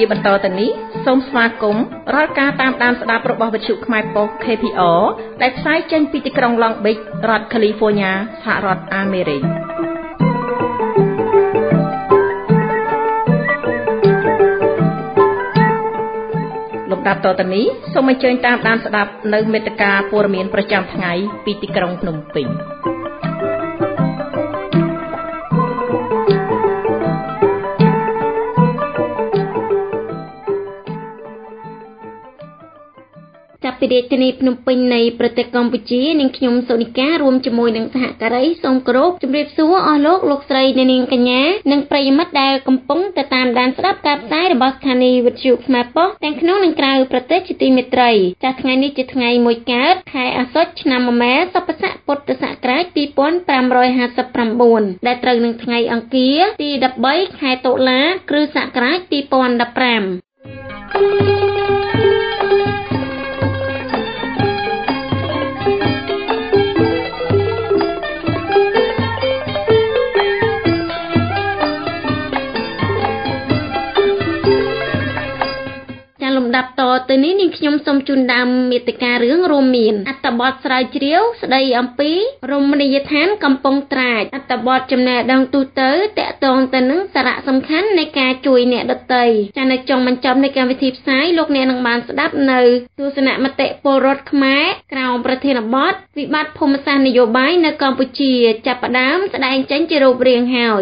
បន្តទៅនេះសូមស្វាគមន៍រាល់ការតាមដានស្ដាប់របស់វិទ្យុខ្មែរប៉ុស្តិ៍ KPR ដែលផ្សាយចេញពីទីក្រុង Long Beach រដ្ឋ California សហរដ្ឋអាមេរិកលំដាប់តទៅនេះសូមអញ្ជើញតាមដានស្ដាប់នៅមេត្តាព័ត៌មានប្រចាំថ្ងៃពីទីក្រុងភ្នំពេញចាប់ពីរាជធានីភ្នំពេញនៃប្រទេសកម្ពុជានាងខ្ញុំសូនីការួមជាមួយនឹងសហការីសូមគោរពជម្រាបសួរអស់លោកស្រីអ្នកនាងកញ្ញានិងប្រិយមិត្តដែលកំពុងតាមដានស្ដាប់ការផ្សាយរបស់ស្ថានីយ៍វិទ្យុខ្មែរប៉ុស្តិ៍ទាំងក្នុងនិងក្រៅប្រទេសជាទីមេត្រីចាស់ថ្ងៃនេះជាថ្ងៃមួយកើតខែអាសត់ឆ្នាំមមែសពស័កពុទ្ធសករាជ2559ដែលត្រូវនឹងថ្ងៃអង្គារទី13ខែតុលាគ្រិស្តសករាជ2015លំដាប់តទៅនេះនាងខ្ញុំសូមជូនដើមមេត្តារឿងរួមមានអត្ថបទស្រាវជ្រាវស្ដីអំពីរមណីយដ្ឋានកំពង់ត្រាចអត្ថបទចំណេះដឹងទូទៅតាក់ទងទៅនឹងសារៈសំខាន់នៃការជួយអ្នកដទៃចានៅចុងបញ្ចប់នៃកម្មវិធីផ្សាយលោកអ្នកនឹងបានស្ដាប់នៅទស្សនៈមតិពលរដ្ឋខ្មែរក្រោមប្រធានបទវិបត្តិភូមិសាស្ត្រនយោបាយនៅកម្ពុជាចាប់ផ្ដើមស្ដែងចេញជារូបរាងហើយ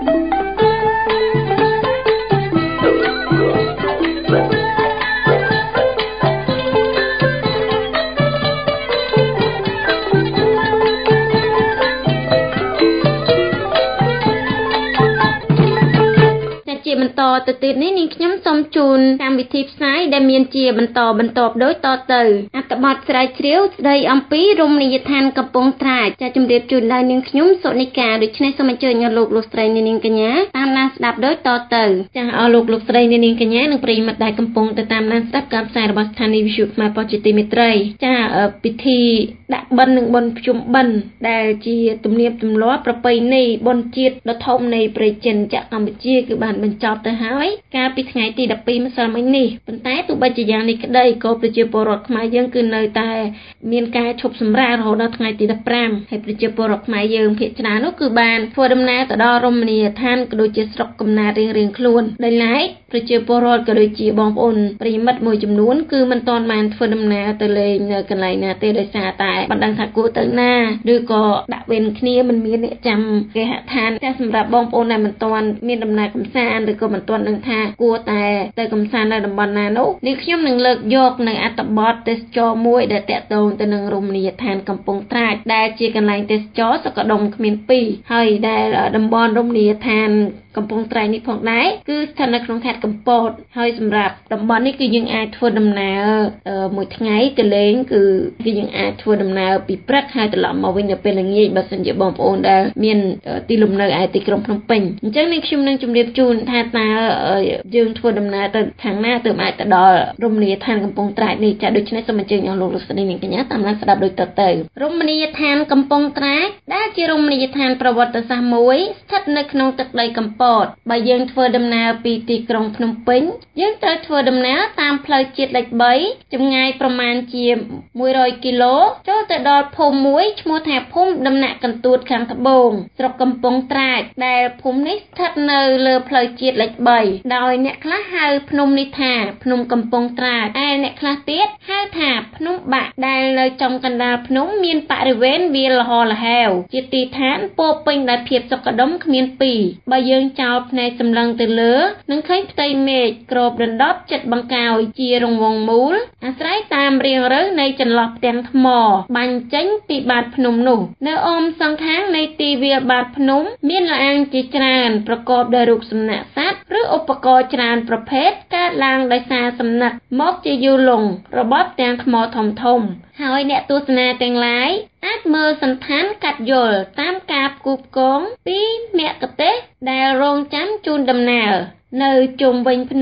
បន្តទៅទៀតនេះនាងខ្ញុំសូមជូនកម្មវិធីផ្សាយដែលមានជាបន្តបន្ទាប់ដូចតទៅអត្ថបទស្រាវជ្រាវស្ដីអំពីរមណីយដ្ឋានកំពង់ត្រាចចាជម្រាបជូនដល់នាងខ្ញុំសុនិកាដូច្នេះសូមអញ្ជើញលោកស្រីនាងកញ្ញាតាមដានស្ដាប់ដូចតទៅចាអរលោកស្រីនាងកញ្ញានិងប្រិយមិត្តដែលកំពុងតាមដានស្ដាប់ការផ្សាយរបស់ស្ថានីយ៍វិទ្យុខ្មែរប៉ុស្តិ៍ជាទីមេត្រីចាពិធីដាក់បិណ្ឌនិងបុណ្យភ្ជុំបិណ្ឌដែលជាទំនៀមទម្លាប់ប្រពៃណីបុណ្យជាតិដ៏ធំនៃប្រជាជនកម្ពុជាគឺបានបញ្ចប់ទៅហើយកាលពីថ្ងៃទី12ម្សិលមិញនេះប៉ុន្តែទោះបីជាយ៉ាងនេះក្តីក៏ប្រជាពលរដ្ឋខ្មែរយើងគឺនៅតែមានការឈប់សម្រាករហូតដល់ថ្ងៃទី15ហើយប្រជាពលរដ្ឋខ្មែរយើងភាគច្រើននោះគឺបានធ្វើដំណើរទៅដល់រមណីយដ្ឋានក៏ដូចជាស្រុកកំណើតរៀងៗខ្លួនដោយឡែកប្រជាពលរដ្ឋក៏ដូចជាបងប្អូនប្រិយមិត្តមួយចំនួនគឺមិនទាន់បានធ្វើដំណើរទៅលេងនៅកន្លែងណាទេដោយសារតែបណ្ដឹងថាគួរទៅណាឬក៏ដាក់វេនគ្នាមិនមានអ្នកចាំគេហដ្ឋានតែសម្រាប់បងប្អូនដែលមិនទាន់មានដំណើរកម្សាន្តឬក៏មិនទាន់ដឹងថាគួរតែទៅកម្សាន្តនៅតំបន់ណានោះនេះខ្ញុំនឹងលើកយកនៅអត្ថបទទេសចរមួយដែលតាក់ទងទៅនឹងរមណីយដ្ឋានកំពង់ត្រាចដែលជាកន្លែងទេសចរសក្តុំគ្មានពីរហើយដែលតំបន់រមណីយដ្ឋានកំពង់ត្រាចនេះផងដែរគឺស្ថិតនៅក្នុងខេត្តកំពតហើយសម្រាប់តំបន់នេះគឺយើងអាចធ្វើដំណើរមួយថ្ងៃទៅលេងគឺយើងអាចធ្វើដំណើរពីព្រឹកហើយត្រឡប់មកវិញនៅពេលល្ងាចបើសិនជាបងប្អូនដែលមានទីលំនៅឯទីក្រុងភ្នំពេញអញ្ចឹងនេះខ្ញុំនឹងជម្រាបជូនថាតើយើងធ្វើដំណើរទៅខាងណាទើបអាចទៅដល់រមណីយដ្ឋានកំពង់ត្រាចនេះចាដូច្នេះសូមអញ្ជើញអស់លោកស្រីនាងកញ្ញាតាមដានស្ដាប់ដូចតទៅរមណីយដ្ឋានកំពង់ត្រាចដែលជារមណីយដ្ឋានប្រវត្តិសាស្ត្រមួយស្ថិតនៅក្នុងទឹកដីកំពតបើយើងធ្វើដំណើរពីទីក្រុងភ្នំពេញយើងត្រូវធ្វើដំណើរតាមផ្លូវជាតិលេខ3ចម្ងាយប្រមាណជា100គីឡូចូលទៅដល់ភូមិមួយឈ្មោះថាភូមិដំណាក់កន្ទួតខាងត្បូងស្រុកកំពង់ត្រាចដែលភូមិនេះស្ថិតនៅលើផ្លូវជាតិលេខ3ដោយអ្នកខ្លះហៅភ្នំនេះថាភ្នំកំពង់ត្រាចឯអ្នកខ្លះទៀតហៅថាភ្នំបាក់ដែលនៅចំកណ្ដាលភ្នំមានបរិវេណវាលល្ហល្ហេវជាទីឋានពោរពេញដោយភាពសុខដុមគ្មានពីរបើយើងចោលភ្នែកសម្លឹងទៅលើនឹងឃើញផ្ទៃមេឃគ្របដណ្ដប់ជិតបង្កោយជារង្វង់មូលអាស្រ័យតាមរាងរៅនៃចន្លោះផ្ទាំងថ្មបាញ់ចេញពីបាតភ្នំនោះនៅអមសងខាងនៃទីវាលបាតភ្នំមានលអាងជាច្រើនប្រកបដោយរូបសំណាកសត្វឬឧបករណ៍ច្រើនប្រភេទកើតឡើងដោយសារសំណឹកមកជាយូរលង់របស់ផ្ទាំងថ្មធំៗហើយអ្នកទស្សនាទាំងឡាយអាចមើលសន្តានកាត់យល់តាមការផ្គូផ្គងពីមគ្គុទ្ទេសក៍ដែលរងចាំជូនដំណើរនៅជុំវិញភ្នំ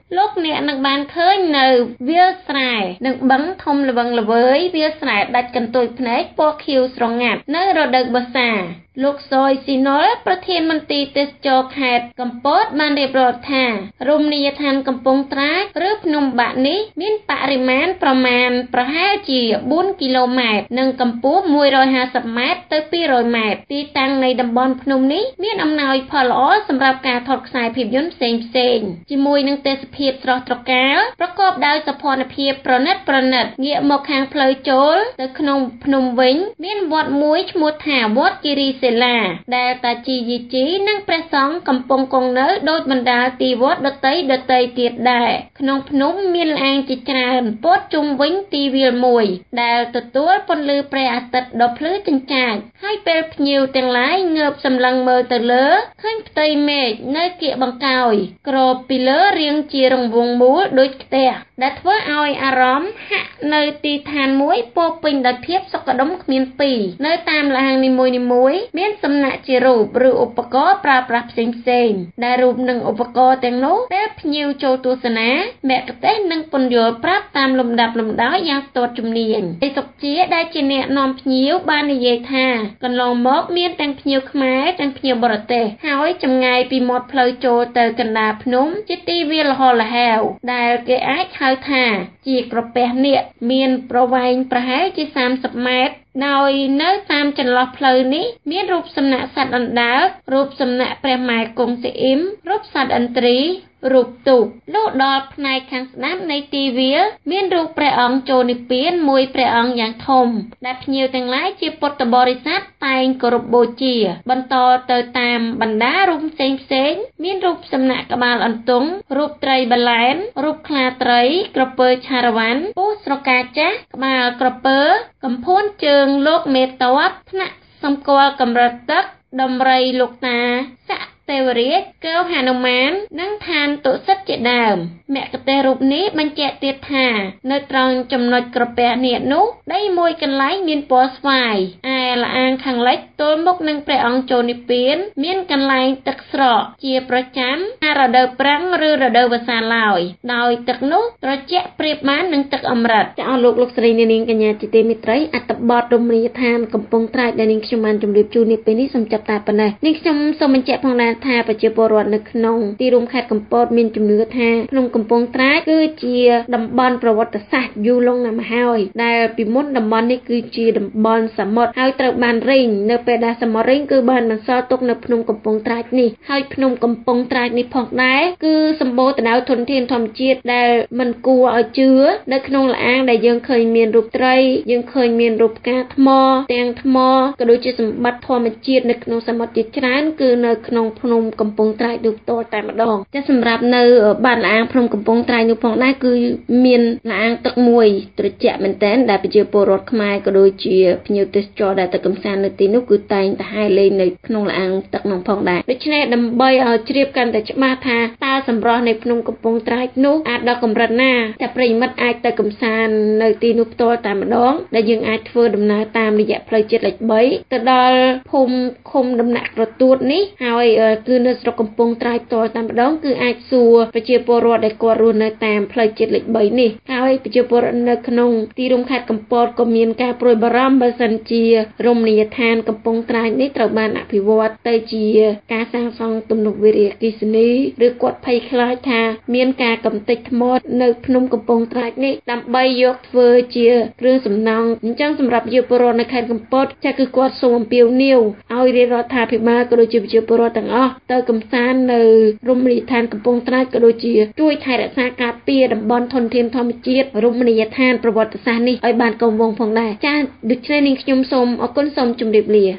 លោកអ្នកនឹងបានឃើញនៅវាលស្រែនិងបឹងធំល្វឹងល្វើយវាលស្រែដាច់កន្ទុយភ្នែកពណ៌ខៀវស្រងាត់នៅរដូវវស្សាលោកសុយស៊ីណុលប្រធានមន្ត្រីទេសចរខេត្តកំពតបានរៀបរាប់ថារមណីយដ្ឋានកំពង់ត្រាចឬភ្នំបាក់នេះមានបរិមាណប្រហែលជា4គីឡូម៉ែត្រនិងកម្ពស់150ម៉ែត្រទៅ200ម៉ែត្រទីតាំងនៃតំបន់ភ្នំនេះមានអំណោយផលល្អសម្រាប់ការថតខ្សែភាពយន្តផ្សេងៗជាមួយនឹងទេសភាពស្រស់ត្រកាលប្រកបដោយសោភ័ណភាពប្រណិតងាកមកខាងផ្លូវចូលទៅក្នុងភ្នំវិញមានវត្តមួយឈ្មោះថាវត្តគិរីសិលាដែលតាជីយីជីនិងព្រះសង្ឃកំពុងគង់នៅដោយបណ្ដាលទីវត្តដតីទៀតដែរក្នុងភ្នំមានល្អាងជាច្រើនព័ទ្ធជុំវិញទីវាលមួយដែលទទួលពន្លឺព្រះអាទិត្យដ៏ភ្លឺចិញ្ចាចហើយពេលភ្ញៀវទាំងឡាយងើបសម្លឹងមើលទៅលើឃើញផ្ទៃមេឃនៅគៀកបង្កោយក្របពីលើរាងជារង្វង់មូលដូចខ្ទះដែលធ្វើឲ្យអារម្មណ៍ហាក់នៅទីឋានមួយពោពេញដោយភាពសុខដុមគ្មានពីរនៅតាមល្អាងនីមួយៗមានសំណាក់ជារូបឬឧបករណ៍ប្រើប្រាស់ផ្សេងដែលរូបនិងឧបករណ៍ទាំងនោះពេលភ្ញៀវចូលទស្សនាមគ្គុទ្ទេសក៍នឹងពន្យល់ប្រាប់តាមលំដាប់លំដោយយ៉ាងស្ទាត់ជំនាញឯសុកជាដែលជាអ្នកនាំភ្ញៀវបាននិយាយថាកន្លងមកមានទាំងភ្ញៀវខ្មែរទាំងភ្ញៀវបរទេសហើយចម្ងាយពីមាត់ផ្លូវចូលទៅកណ្ដាលភ្នំជាទីវាលល្ហល្ហេវដែលគេអាចហៅថាជាក្រពះនាគមានប្រវែងប្រហែលជា30ម៉ែត្រដោយនៅតាមចន្លោះផ្លូវនេះមានរូបសំណាកសត្វអណ្ដើករូបសំណាកព្រះម៉ែគង់ស៊ីអ៊ីមរូបសត្វឥន្ទ្រីរូបទូកលុះដល់ផ្នែកខាងស្ដាំនៃទីវាលមានរូបព្រះអង្គចូលនិព្វានមួយព្រះអង្គយ៉ាងធំដែលភ្ញៀវទាំងឡាយជាពុទ្ធបរិស័ទតែងគោរពបូជាបន្តទៅតាមបណ្ដារូបផ្សេងមានរូបសំណាកក្បាលអន្ទង់រូបត្រីបលែនរូបខ្លាត្រីក្រពើឆារវ៉ាន់ពស់ស្រកាចាស់ក្បាលក្រពើកំភួនជើងលោកមេតបថ្នាក់សម្គាល់កម្រិតទឹកដំរីលោកតាស័កទេវរាជកែវហនុមាននិងឋានតុសិតជាដើមមគ្គុទ្ទេសក៍រូបនេះបញ្ជាក់ទៀតថានៅត្រង់ចំណុចក្រពះនាគនោះដីមួយកន្លែងមានពណ៌ស្វាយឯល្អាងខាងលិចទល់មុខនឹងព្រះអង្គចូលនិព្វានមានកន្លែងទឹកស្រកជាប្រចាំរដូវប្រាំងឬរដូវវស្សាឡើយដោយទឹកនោះត្រជាក់ប្រៀបបាននឹងទឹកអម្រឹតចាអស់លោកស្រីនាងកញ្ញាជាទីមេត្រីអត្ថបទរមណីយដ្ឋានកំពង់ត្រាចដែលនាងខ្ញុំបានជម្រាបជូននេះពេលនេះសូមចាប់តែប៉ុណ្ណេះនាងខ្ញុំសូមបញ្ជាក់ផងដែរថាប្រជាពលរដ្ឋនៅក្នុងទីរួមខេត្តកំពតមានជំនឿថាភ្នំកំពង់ត្រាចគឺជាតំបន់ប្រវត្តិសាស្ត្រយូរលង់ណាស់មកហើយដែលពីមុនតំបន់នេះគឺជាតំបន់សមុទ្រហើយត្រូវបានរែងនៅពេលដែលសមុទ្ររែងគឺបានបន្សល់ទុកនៅភ្នំកំពង់ត្រាចនេះហើយភ្នំកំពង់ត្រាចនេះផងដែរគឺសម្បូរទៅដោយធនធានធម្មជាតិដែលមិនគួរឲ្យជឿនៅក្នុងល្អាងដែលយើងឃើញមានរូបត្រីយើងឃើញមានរូបផ្កាថ្មទាំងថ្មក៏ដូចជាសម្បត្តិធម្មជាតិនៅក្នុងសមុទ្រជាច្រើនគឺនៅក្នុងភ្នំកំពង់ត្រាចនោះផ្ទាល់តែម្ដងតែសម្រាប់នៅបាតល្អាងភ្នំកំពង់ត្រាចនោះផងដែរគឺមានល្អាងទឹកមួយត្រជាក់មែនទែនដែលប្រជាពលរដ្ឋខ្មែរក៏ដូចជាភ្ញៀវទេសចរដែលទៅកម្សាន្តនៅទីនោះគឺតែងតែហែលលេងនៅក្នុងល្អាងទឹកនោះផងដែរដូច្នេះដើម្បីឲ្យជ្រាបកាន់តែច្បាស់ថាតើសម្រស់នៃភ្នំកំពង់ត្រាចនោះអាចដល់កម្រិតណាតែប្រិយមិត្តអាចទៅកម្សាន្តនៅទីនោះផ្ទាល់តែម្ដងដែលយើងអាចធ្វើដំណើរតាមរយៈផ្លូវជាតិលេខ3ទៅដល់ភូមិឃុំដំណាក់ក្រទួតនេះហើយគឺនៅស្រុកកំពង់ត្រាចផ្ទាល់តែម្ដងគឺអាចសួរប្រជាពលរដ្ឋដែលគាត់រស់នៅតាមផ្លូវជាតិលេខ3នេះហើយប្រជាពលរដ្ឋនៅក្នុងទីរួមខេត្តកំពតក៏មានការព្រួយបារម្ភបើសិនជារមណីយដ្ឋានកំពង់ត្រាចនេះត្រូវបានអភិវឌ្ឍទៅជាការសាងសង់ទំនប់វារីអគ្គិសនីឬគាត់ភ័យខ្លាចថាមានការកំទេចថ្មនៅភ្នំកំពង់ត្រាចនេះដើម្បីយកធ្វើជាគ្រឿងសំណង់អញ្ចឹងសម្រាប់ប្រជាពលរដ្ឋនៅខេត្តកំពតចាស់គឺគាត់សូមអំពាវនាវឲ្យរាជរដ្ឋាភិបាលក៏ដូចជាប្រជាពលរដ្ឋទាំងអស់ទៅកម្សាន្តនៅរមណីយដ្ឋានកំពង់ត្រាចក៏ដូចជាជួយថែរក្សាការពារតំបន់ធនធានធម្មជាតិរមណីយដ្ឋានប្រវត្តិសាស្ត្រនេះឲ្យបានគង់វង្សផងដែរចា៎ដូច្នេះនាងខ្ញុំសូមអរគុណសូមជម្រាបលា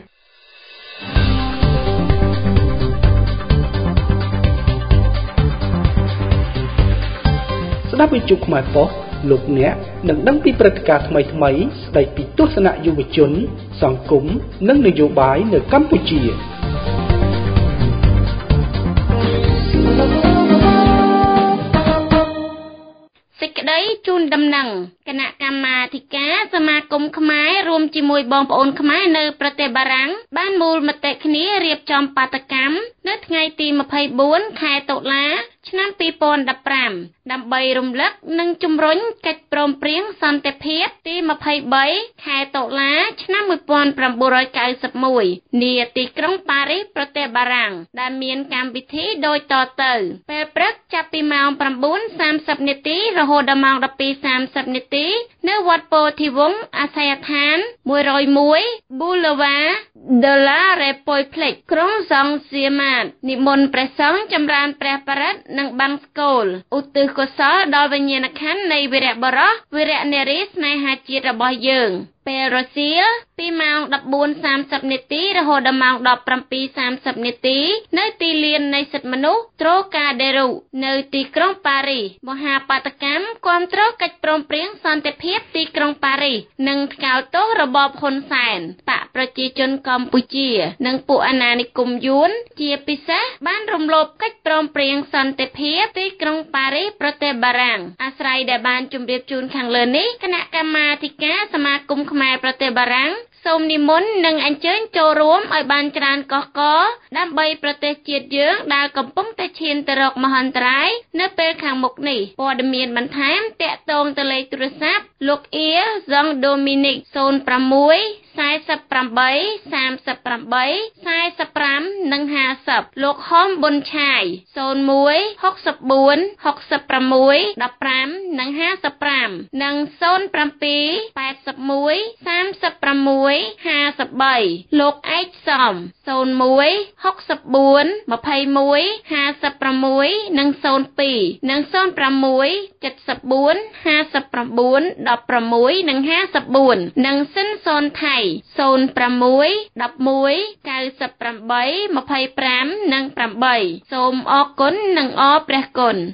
ស្ដាប់វិទ្យុខ្មែរប៉ុស្តិ៍លោកអ្នកនឹងដឹងពីព្រឹត្តិការណ៍ថ្មីៗស្ដីពីទស្សនៈយុវជនសង្គមនិងនយោបាយនៅកម្ពុជាសេចក្តីជូនដំណឹងគណៈកម្មាធិការសមាគមខ្មែររួមជាមួយបងប្អូនខ្មែរនៅប្រទេសបារាំងបានមូលមតិគ្នារៀបចំបាតកម្មនៅថ្ងៃទី24ខែតុលាឆ្នាំ2015ដើម្បីរំលឹកនិងជំរុញកិច្ចព្រមព្រៀងសន្តិភាពទី23ខែតុលាឆ្នាំ1991នាទីក្រុងប៉ារីសប្រទេសបារាំងដែលមានកម្មវិធីដូចតទៅពេលព្រឹកចាប់ពីម៉ោង 9:30 នាទីរហូតដល់ម៉ោង 12:30 នាទីនៅវត្តពោធិវង្សអាសយដ្ឋាន101 Boulevard de la République ក្រុងសង់សៀម៉ាតនិមន្តព្រះសង្ឃចម្រើនព្រះបរិត្តនិងបានស្កូលឧទ្ទិសកុសលដល់វិញ្ញាណក្ខន្ធនៃវីរបុរសវីរនារីស្នេហាជាតិរបស់យើងពេលរសៀលពីម៉ោង 14:30 នាទីរហូតដល់ម៉ោង 17:30 នាទីនៅទីលាននៃសិទ្ធិមនុស្ស Trocadéro នៅទីក្រុងប៉ារីសមហាបាតុកម្មគាំទ្រកិច្ចព្រមព្រៀងសន្តិភាពទីក្រុងប៉ារីសនិងថ្កោលទោសរបបហ៊ុនសែនបកប្រជាជនកម្ពុជានិងពួកអាណានិគមយួនជាពិសេសបានរំលោភកិច្ចព្រមព្រៀងសន្តិភាពទីក្រុងប៉ារីសប្រទេសបារាំងអាស្រ័យដែលបានជម្រាបជូនខាងលើនេះគណៈកម្មាធិការសមាគមខ្មែរប្រទេសបារាំងសូមនិមន្តនិងអញ្ជើញចូលរួមឲ្យបានច្រើនកុះករដើម្បីប្រទេសជាតិយើងដែលកំពុងតែឈានទៅរកមហន្តរាយនៅពេលខាងមុខនេះព័ត៌មានបន្ថែមតាក់ទងទៅលេខទូរស័ព្ទលោកអៀហ្សង់ដូមីនិក06 48 38 45និង50លោកហមប៊ុនឆាយ01 64 66 15និង55និង07 81 36 53លោកឯកសំ01 64 21 56និង02និង06 74 59 16និង54និងសិនសូនថៃ06 11 98 25និង8សូមអរគុណនិងអរព្រះគុណ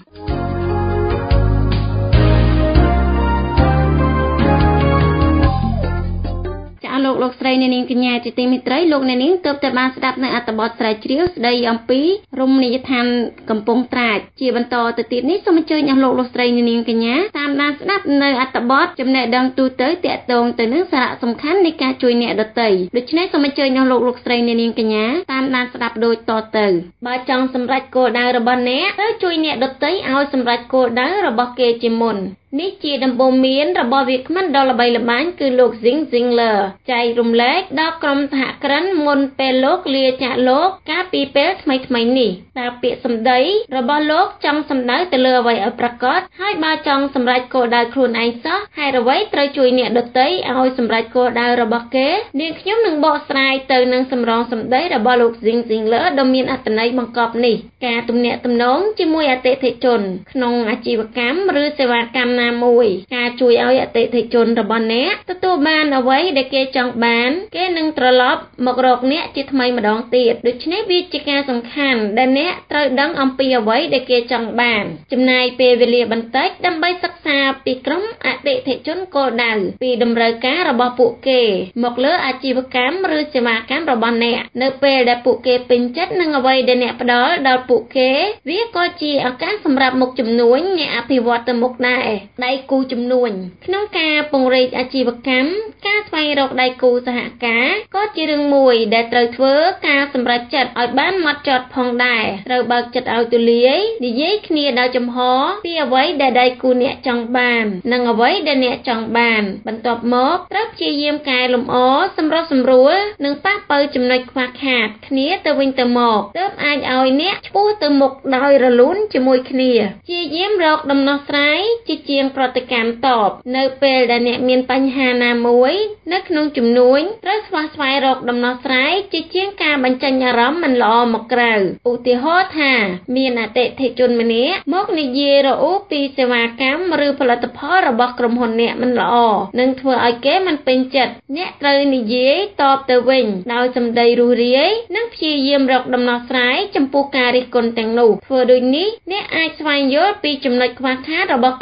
លោកស្រីអ្នកនាងកញ្ញាជាទីមេត្រីលោកអ្នកនាងទើបតែបានស្ដាប់នៅអត្ថបទស្រាវជ្រាវស្ដីអំពីរមណីយដ្ឋានកំពង់ត្រាចជាបន្តទៅទៀតនេះសូមអញ្ជើញអស់លោកស្រីអ្នកនាងកញ្ញាតាមដានស្ដាប់នៅអត្ថបទចំណេះដឹងទូទៅទាក់ទងទៅនឹងសារៈសំខាន់នៃការជួយអ្នកដទៃដូច្នេះសូមអញ្ជើញអស់លោកស្រីអ្នកនាងកញ្ញាតាមដានស្ដាប់ដូចតទៅបើចង់សម្រេចគោលដៅរបស់អ្នកត្រូវជួយអ្នកដទៃឲ្យសម្រេចគោលដៅរបស់គេជាមុននេះជាដំបូន្មានរបស់វាគ្មិនដ៏ល្បីល្បាញគឺលោក Ziegler ចែករំលែកដល់ក្រុមសហគ្រិនមុនពេលលោកលាចាកលោកកាលពីពេលថ្មីៗនេះតើពាក្យសម្ដីរបស់លោកចង់សំដៅទៅលើអ្វីឲ្យប្រាកដហើយបើចង់សម្រេចគោលដៅខ្លួនឯងសោះហេតុអ្វីត្រូវជួយអ្នកដទៃឲ្យសម្រេចគោលដៅរបស់គេនាងខ្ញុំនឹងបកស្រាយទៅនឹងសម្រងសម្ដីរបស់លោក Ziegler ដ៏មានអត្ថន័យបង្កប់នេះការទំនាក់ទំនងជាមួយអតិថិជនក្នុងអាជីវកម្មឬសេវាកម្មមួយការជួយឲ្យអតិថិជនរបស់អ្នកទទួលបានអ្វីដែលគេចង់បានគេនឹងត្រឡប់មករកអ្នកជាថ្មីម្ដងទៀតដូច្នេះវាជាការសំខាន់ដែលអ្នកត្រូវដឹងអំពីអ្វីដែលគេចង់បានចំណាយពេលវេលាបន្តិចដើម្បីសិក្សាពីក្រុមអតិថិជនគោលដៅពីតម្រូវការរបស់ពួកគេមកលើអាជីវកម្មឬសេវាកម្មរបស់អ្នកនៅពេលដែលពួកគេពេញចិត្តនឹងអ្វីដែលអ្នកផ្ដល់ដល់ពួកគេវាក៏ជាឱកាសសម្រាប់មុខជំនួញអ្នកអភិវឌ្ឍទៅមុខដែរដៃគូជំនួញក្នុងការពង្រីកអាជីវកម្មការស្វែងរកដៃគូសហការក៏ជារឿងមួយដែលត្រូវធ្វើការសម្រេចចិត្តឲ្យបានហ្មត់ចត់ផងដែរត្រូវបើកចិត្តឲ្យទូលាយនិយាយគ្នាដោយចំហពីអ្វីដែលដៃគូអ្នកចង់បាននិងអ្វីដែលអ្នកចង់បានបន្ទាប់មកត្រូវព្យាយាមកែលម្អសម្រុះសម្រួលនិងប៉ះប៉ូវចំណុចខ្វះខាតគ្នាទៅវិញទៅមកទើបអាចឲ្យអ្នកឆ្ពោះទៅមុខដោយរលូនជាមួយគ្នាព្យាយាមរកដំណោះស្រាយជាជាងប្រតិកម្មតបនៅពេលដែលអ្នកមានបញ្ហាណាមួយនៅក្នុងជំនួញត្រូវស្វែងរកដំណោះស្រាយជាជាងការបញ្ចេញអារម្មណ៍មិនល្អមកក្រៅឧទាហរណ៍ថាមានអតិថិជនម្នាក់មកនិយាយរអ៊ូពីសេវាកម្មឬផលិតផលរបស់ក្រុមហ៊ុនអ្នកមិនល្អនឹងធ្វើឲ្យគេមិនពេញចិត្តអ្នកត្រូវនិយាយតបទៅវិញដោយសម្ដីរួសរាយនិងព្យាយាមរកដំណោះស្រាយចំពោះការរិះគន់ទាំងនោះធ្វើដូចនេះអ្នកអាចស្វែងយល់ពីចំណុចខ្វះខាតរបស់ខ្លួន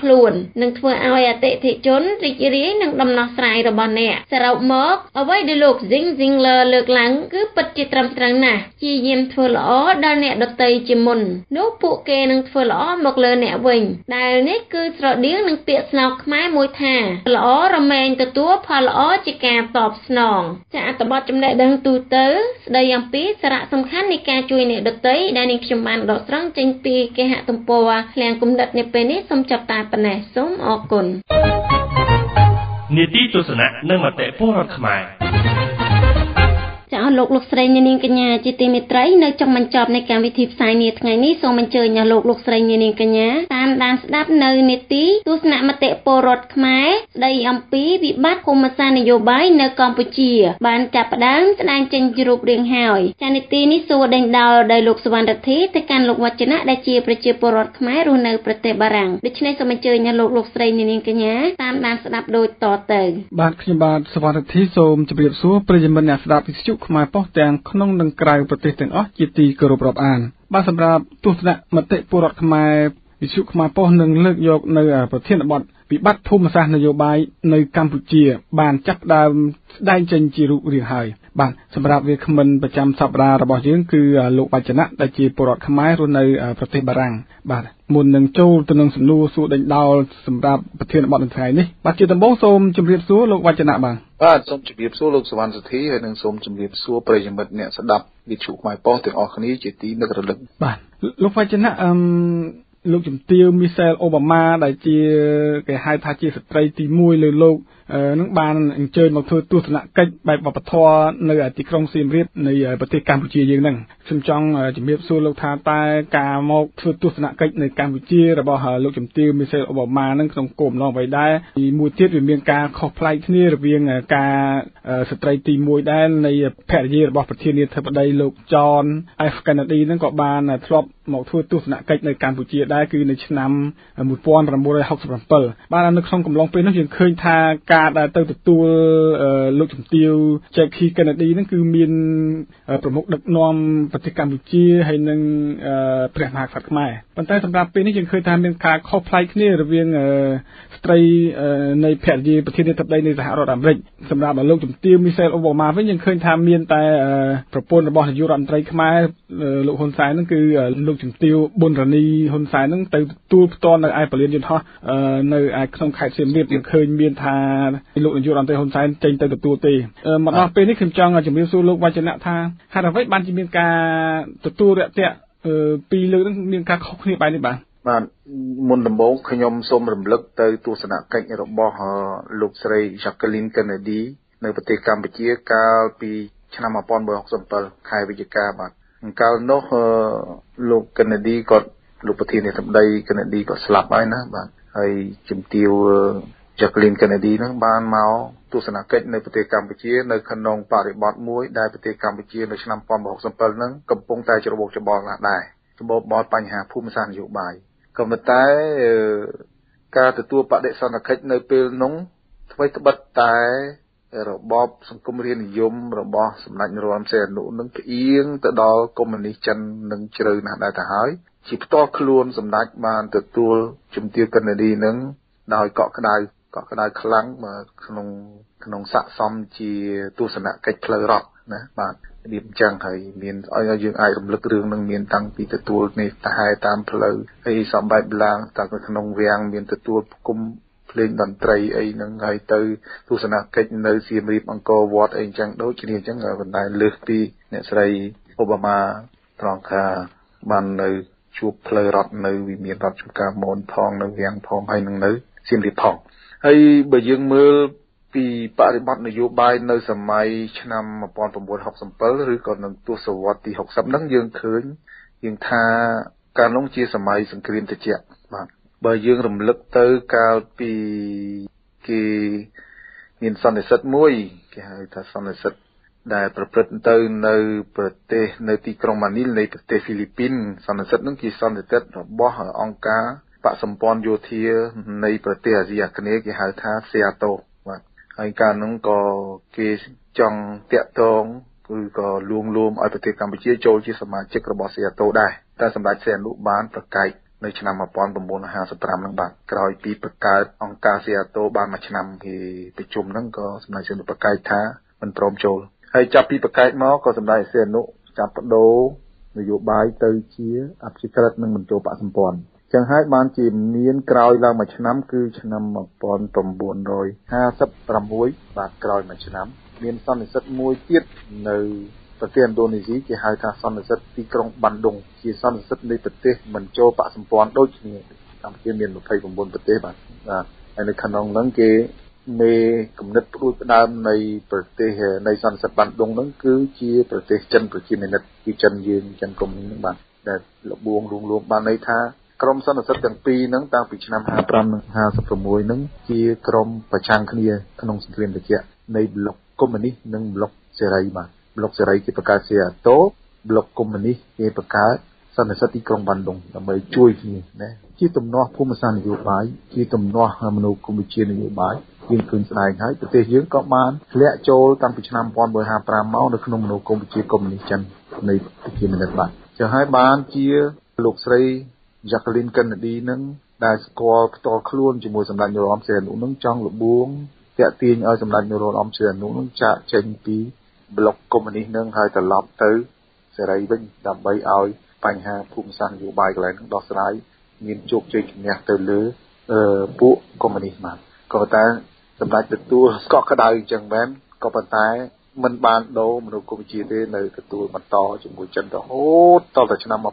នឹងធ្វើឲ្យអតិថិជនរីករាយនឹងដំណោះស្រាយរបស់អ្នកសរុបមកអ្វីដែលលោក Ziegler លើកឡើងគឺពិតជាត្រឹមត្រូវណាស់ជាយាមធ្វើល្អដល់អ្នកដទៃជាមុននោះពួកគេនឹងធ្វើល្អមកលើអ្នកវិញដែលនេះគឺស្រដៀងនឹងពាក្យស្លោកខ្មែរមួយថាល្អរមែងទទួលផលល្អជាការតបស្នងចាអត្ថបទចំណេះដឹងទូទៅស្ដីអំពីសារៈសំខាន់នៃការជួយអ្នកដទៃដែលនាងខ្ញុំបានដកស្រង់ចេញពីគេហទំព័រឃ្លាំងគំនិតនាពេលនេះសូមចាប់តែប៉ុណ្ណេះសូមអរគុណនីតិទស្សនៈនិងមតិពលរដ្ឋខ្មែរចាលោកស្រីនាងកញ្ញាជាទីមេត្រីនៅចុងបញ្ចប់នៃកម្មវិធីផ្សាយនាថ្ងៃនេះសូមអញ្ជើញលោកស្រីនាងកញ្ញាតាមដានស្ដាប់នៅនីតិទស្សនៈមតិពលរដ្ឋខ្មែរស្ដីអំពីវិបត្តិភូមិសាស្ត្រនយោបាយនៅកម្ពុជាបានចាប់ផ្ដើមស្ដែងចេញជារូបរាងហើយចានីតិនេះសួរដេញដោលដោយលោកសវណ្ណរិទ្ធីទៅកាន់លោកវឌ្ឍនៈដែលជាប្រជាពលរដ្ឋខ្មែររស់នៅប្រទេសបារាំងដូច្នេះសូមអញ្ជើញលោកស្រីនាងកញ្ញាតាមដានស្ដាប់ដូចតទៅបាទខ្ញុំបាទសវណ្ណរិទ្ធីសូមជម្រាបសួរប្រិយមិត្តអ្នកស្ដាប់វិទ្យុខ្មែរប៉ុស្តិ៍ទាំងក្នុងនិងក្រៅប្រទេសទាំងអស់ជាទីគោរពរាប់អានបាទសម្រាប់ទស្សនៈមតិពលរដ្ឋខ្មែរវិទ្យុខ្មែរប៉ុស្តិ៍នឹងលើកយកនៅប្រធានបទវិបត្តិភូមិសាស្ត្រនយោបាយនៅកម្ពុជាបានចាប់ផ្ដើមស្ដែងចេញជារូបរាងហើយបាទសម្រាប់វាគ្មិនប្រចាំសប្ដាហ៍របស់យើងគឺលោកវឌ្ឍនៈដែលជាពលរដ្ឋខ្មែររស់នៅប្រទេសបារាំងបាទមុននឹងចូលទៅនឹងសំណួរសួរដេញដោលសម្រាប់ប្រធានបទនៅថ្ងៃនេះបាទជាដំបូងសូមជម្រាបសួរលោកវឌ្ឍនៈបាទសូមជម្រាបសួរលោកសវណ្ណរិទ្ធីហើយនិងសូមជម្រាបសួរប្រិយមិត្តអ្នកស្ដាប់វិទ្យុខ្មែរប៉ុស្តិ៍ទាំងអស់គ្នាជាទីនឹករលឹកបាទលោកវឌ្ឍនៈលោកជំទាវមីសែលអូបាម៉ាដែលជាគេហៅថាជាស្ត្រីទី1លើលោកនឹងបានអញ្ជើញមកធ្វើទស្សនកិច្ចបែបវប្បធម៌នៅទីក្រុងសៀមរាបនៃប្រទេសកម្ពុជាយើងហ្នឹងខ្ញុំចង់ជំរាបសួរលោកថាតើការមកធ្វើទស្សនកិច្ចនៅកម្ពុជារបស់លោកជំទាវមីសែលអូបាម៉ាហ្នឹងក្នុងគោលបំណងអ្វីដែរមួយទៀតវាមានការខុសប្លែកគ្នារវាងការស្ត្រីទី1ដែរនៃភរិយារបស់ប្រធានាធិបតីលោក John F Kennedy ហ្នឹងក៏បានធ្លាប់មកធ្វើទស្សនកិច្ចនៅកម្ពុជាដែរគឺនៅឆ្នាំ1967បាទនៅក្នុងកំឡុងពេលនោះយើងឃើញថាការដែលទៅទទួលលោកជំទាវ Jackie Kennedy ហ្នឹងគឺមានប្រមុខដឹកនាំប្រទេសកម្ពុជាហើយនិងព្រះមហាក្សត្រខ្មែរប៉ុន្តែសម្រាប់ពេលនេះយើងឃើញថាមានការខុសប្លែកគ្នារវាងស្ត្រីនៃភរិយាប្រធានាធិបតីនៃសហរដ្ឋអាមេរិកសម្រាប់លោកជំទាវ Michelle Obama វិញយើងឃើញថាមានតែប្រពន្ធរបស់នាយករដ្ឋមន្ត្រីខ្មែរលោកហ៊ុនសែនហ្នឹងគឺលោកជំទាវប៊ុនរ៉ានីហ៊ុនសែនហ្នឹងទៅទទួលផ្ទាល់នៅឯពលានយន្តហោះនៅឯក្នុងខេត្តសៀមរាបយើងឃើញមានថាលោកនាយករដ្ឋមន្ត្រីហ៊ុនសែនចេញទៅទទួលទេមកដល់ពេលនេះខ្ញុំចង់ជំរាបសួរលោកវឌ្ឍនៈថាហេតុអ្វីបានជាមានការទទួលរាក់ទាក់ពីរលើកហ្នឹងមានការខុសគ្នាបែបនេះបាទមុនដំបូងខ្ញុំសូមរំលឹកទៅទស្សនកិច្ចរបស់លោកស្រី Jacqueline Kennedy នៅប្រទេសកម្ពុជាកាលពីឆ្នាំ1967ខែវិច្ឆិកាបាទកាលនោះលោក Kennedy គាត់លោកប្រធានាធិបតី Kennedy គាត់ស្លាប់ហើយណាបាទហើយជំទាវ Jacqueline Kennedy ហ្នឹងបានមកទស្សនកិច្ចនៅប្រទេសកម្ពុជានៅក្នុងបរិបទមួយដែលប្រទេសកម្ពុជានៅឆ្នាំ1967ហ្នឹងកំពុងតែច្របូកច្របល់ណាស់ដែរច្របូកច្របល់បញ្ហាភូមិសាស្ត្រនយោបាយក៏ប៉ុន្តែការទទួលបដិសណ្ឋកិច្ចនៅពេលនោះថ្មីត្បិតតែរបបសង្គមរាស្ត្រនិយមរបស់សម្ដេចនរោត្តមសីហនុនឹងផ្អៀងទៅដល់កុម្មុយនីសចិននឹងជ្រៅណាស់ដែរទៅហើយជាផ្ទាល់ខ្លួនសម្ដេចបានទទួលជំទាវ Kennedy នឹងដោយកក់ក្ដៅខ្លាំងក្នុងស័ក្តិសមជាទស្សនកិច្ចផ្លូវរដ្ឋណាបាទរបៀបអញ្ចឹងហើយមានឲ្យយើងអាចរំលឹករឿងនឹងមានតាំងពីទទួលនេះតាហែតាមផ្លូវហើយសំបែបឡើងតាំងពីក្នុងវាំងមានទទួលគុំភ្លេងតន្ត្រីអីហ្នឹងហើយទៅទស្សនកិច្ចនៅសៀមរាបអង្គរវត្តអីអញ្ចឹងដូចគ្នាអញ្ចឹងបណ្ដាលលើសពីអ្នកស្រីអូបាម៉ាត្រង់ថាបាននៅជួបផ្លូវរដ្ឋនៅវិមានរដ្ឋជួបការមនផងនៅវាំងផងហើយនឹងនៅសៀមរាបផងហើយបើយើងមើលពីបរិបទនយោបាយនៅសម័យឆ្នាំ1967ឬក៏នៅទសវត្សរ៍ទី60ហ្នឹងយើងឃើញយើងថាកាលនោះជាសម័យសង្គ្រាមត្រជាក់បាទបើយើងរំលឹកទៅកាលពីគេមានសន្និសីទមួយគេហៅថាសន្និសីទដែលប្រព្រឹត្តទៅនៅប្រទេសនៅទីក្រុងម៉ានីលនៃប្រទេសហ្វីលីពីនសន្និសីទនោះជាសន្និសីទរបស់អង្គការបកសម្ព័ន្ធយោធានៃប្រទេសអាស៊ីអាគ្នេយ៍គេហៅថា SEATO បាទហើយកាលនោះក៏គេចង់តាក់ទងគឺក៏លួងលោមឲ្យប្រទេសកម្ពុជាចូលជាសមាជិករបស់ SEATO ដែរតែសម្ដេចសីហនុបានប្រកែកនៅឆ្នាំ1955ហ្នឹងបាទក្រោយពីបង្កើតអង្គការស៊ីអាតូបានមួយឆ្នាំពីប្រជុំហ្នឹងក៏សម្ដេចសៀនុបកែកថាមិនព្រមចូលហើយចាប់ពីបកែកមកក៏សម្ដេចសៀនុចាប់បដូរនយោបាយទៅជាអព្យាក្រឹតនិងមិនចូលបកសម្ព័ន្ធចឹងហើយបានជាមានក្រោយឡើងមួយឆ្នាំគឺឆ្នាំ1956បាទក្រោយមួយឆ្នាំមានសន្និសីទមួយទៀតនៅប្រទេសឥណ្ឌូនេស៊ីគេហៅថាសន្និសីទទីក្រុងបានឌុងជាសន្និសីទនៃប្រទេសមិនចូលបកសម្ព័ន្ធដូចគ្នាកម្ពុជាមាន29ប្រទេសបាទហើយនៅក្នុងហ្នឹងគេមេគំនិតផ្ដួចផ្ដើមនៃប្រទេសនៃសន្និសីទបានឌុងហ្នឹងគឺជាប្រទេសចិនប្រជាមានិតគឺចិនយើងចិនកុម្មុយនីសបាទដែលលបួងរួមបានន័យថាក្រុមសន្និសីទទាំងពីរហ្នឹងតាំងពីឆ្នាំ55និង56ហ្នឹងជាក្រុមប្រឆាំងគ្នាក្នុងសង្គ្រាមត្រជាក់នៃប្លុកកុម្មុយនីសនិងប្លុកសេរីបាទប្លុកសេរីគេបង្កើតស៊ីអាតូប្លុកកុម្មុយនីសគេបង្កើតសន្និសីទទីក្រុងបានឌុងដើម្បីជួយគ្នាណាជាទំនាស់ភូមិសាស្ត្រនយោបាយជាទំនាស់មនោគមវិជ្ជានយោបាយយើងឃើញស្ដែងហើយប្រទេសយើងក៏បានធ្លាក់ចូលតាំងពីឆ្នាំ1955មកនៅក្នុងមនោគមវិជ្ជាកុម្មុយនីសចិននៃប្រជាមានិតបាទចឹងហើយបានជាលោកស្រី Jacqueline Kennedy នឹងដែលស្គាល់ផ្ទាល់ខ្លួនជាមួយសម្ដេចនរោត្តមសីហនុនឹងចង់លបួងតាក់ទាញឲ្យសម្ដេចនរោត្តមសីហនុនឹងចាកចេញពីប្លុកកុម្មុយនីសនឹងហើយត្រឡប់ទៅសេរីវិញដើម្បីឲ្យបញ្ហាភូមិសាស្ត្រនយោបាយកន្លែងហ្នឹងដោះស្រាយមានជោគជ័យជំនះទៅលើពួកកុម្មុយនីសមកក៏តែសម្ដេចទទួលស្កកក្ដៅអញ្ចឹងមែនក៏ប៉ុន្តែមិនបានដូរមនោគមវិជ្ជាទេនៅទទួលបន្តជាមួយចិនរហូតដល់តែឆ្នាំ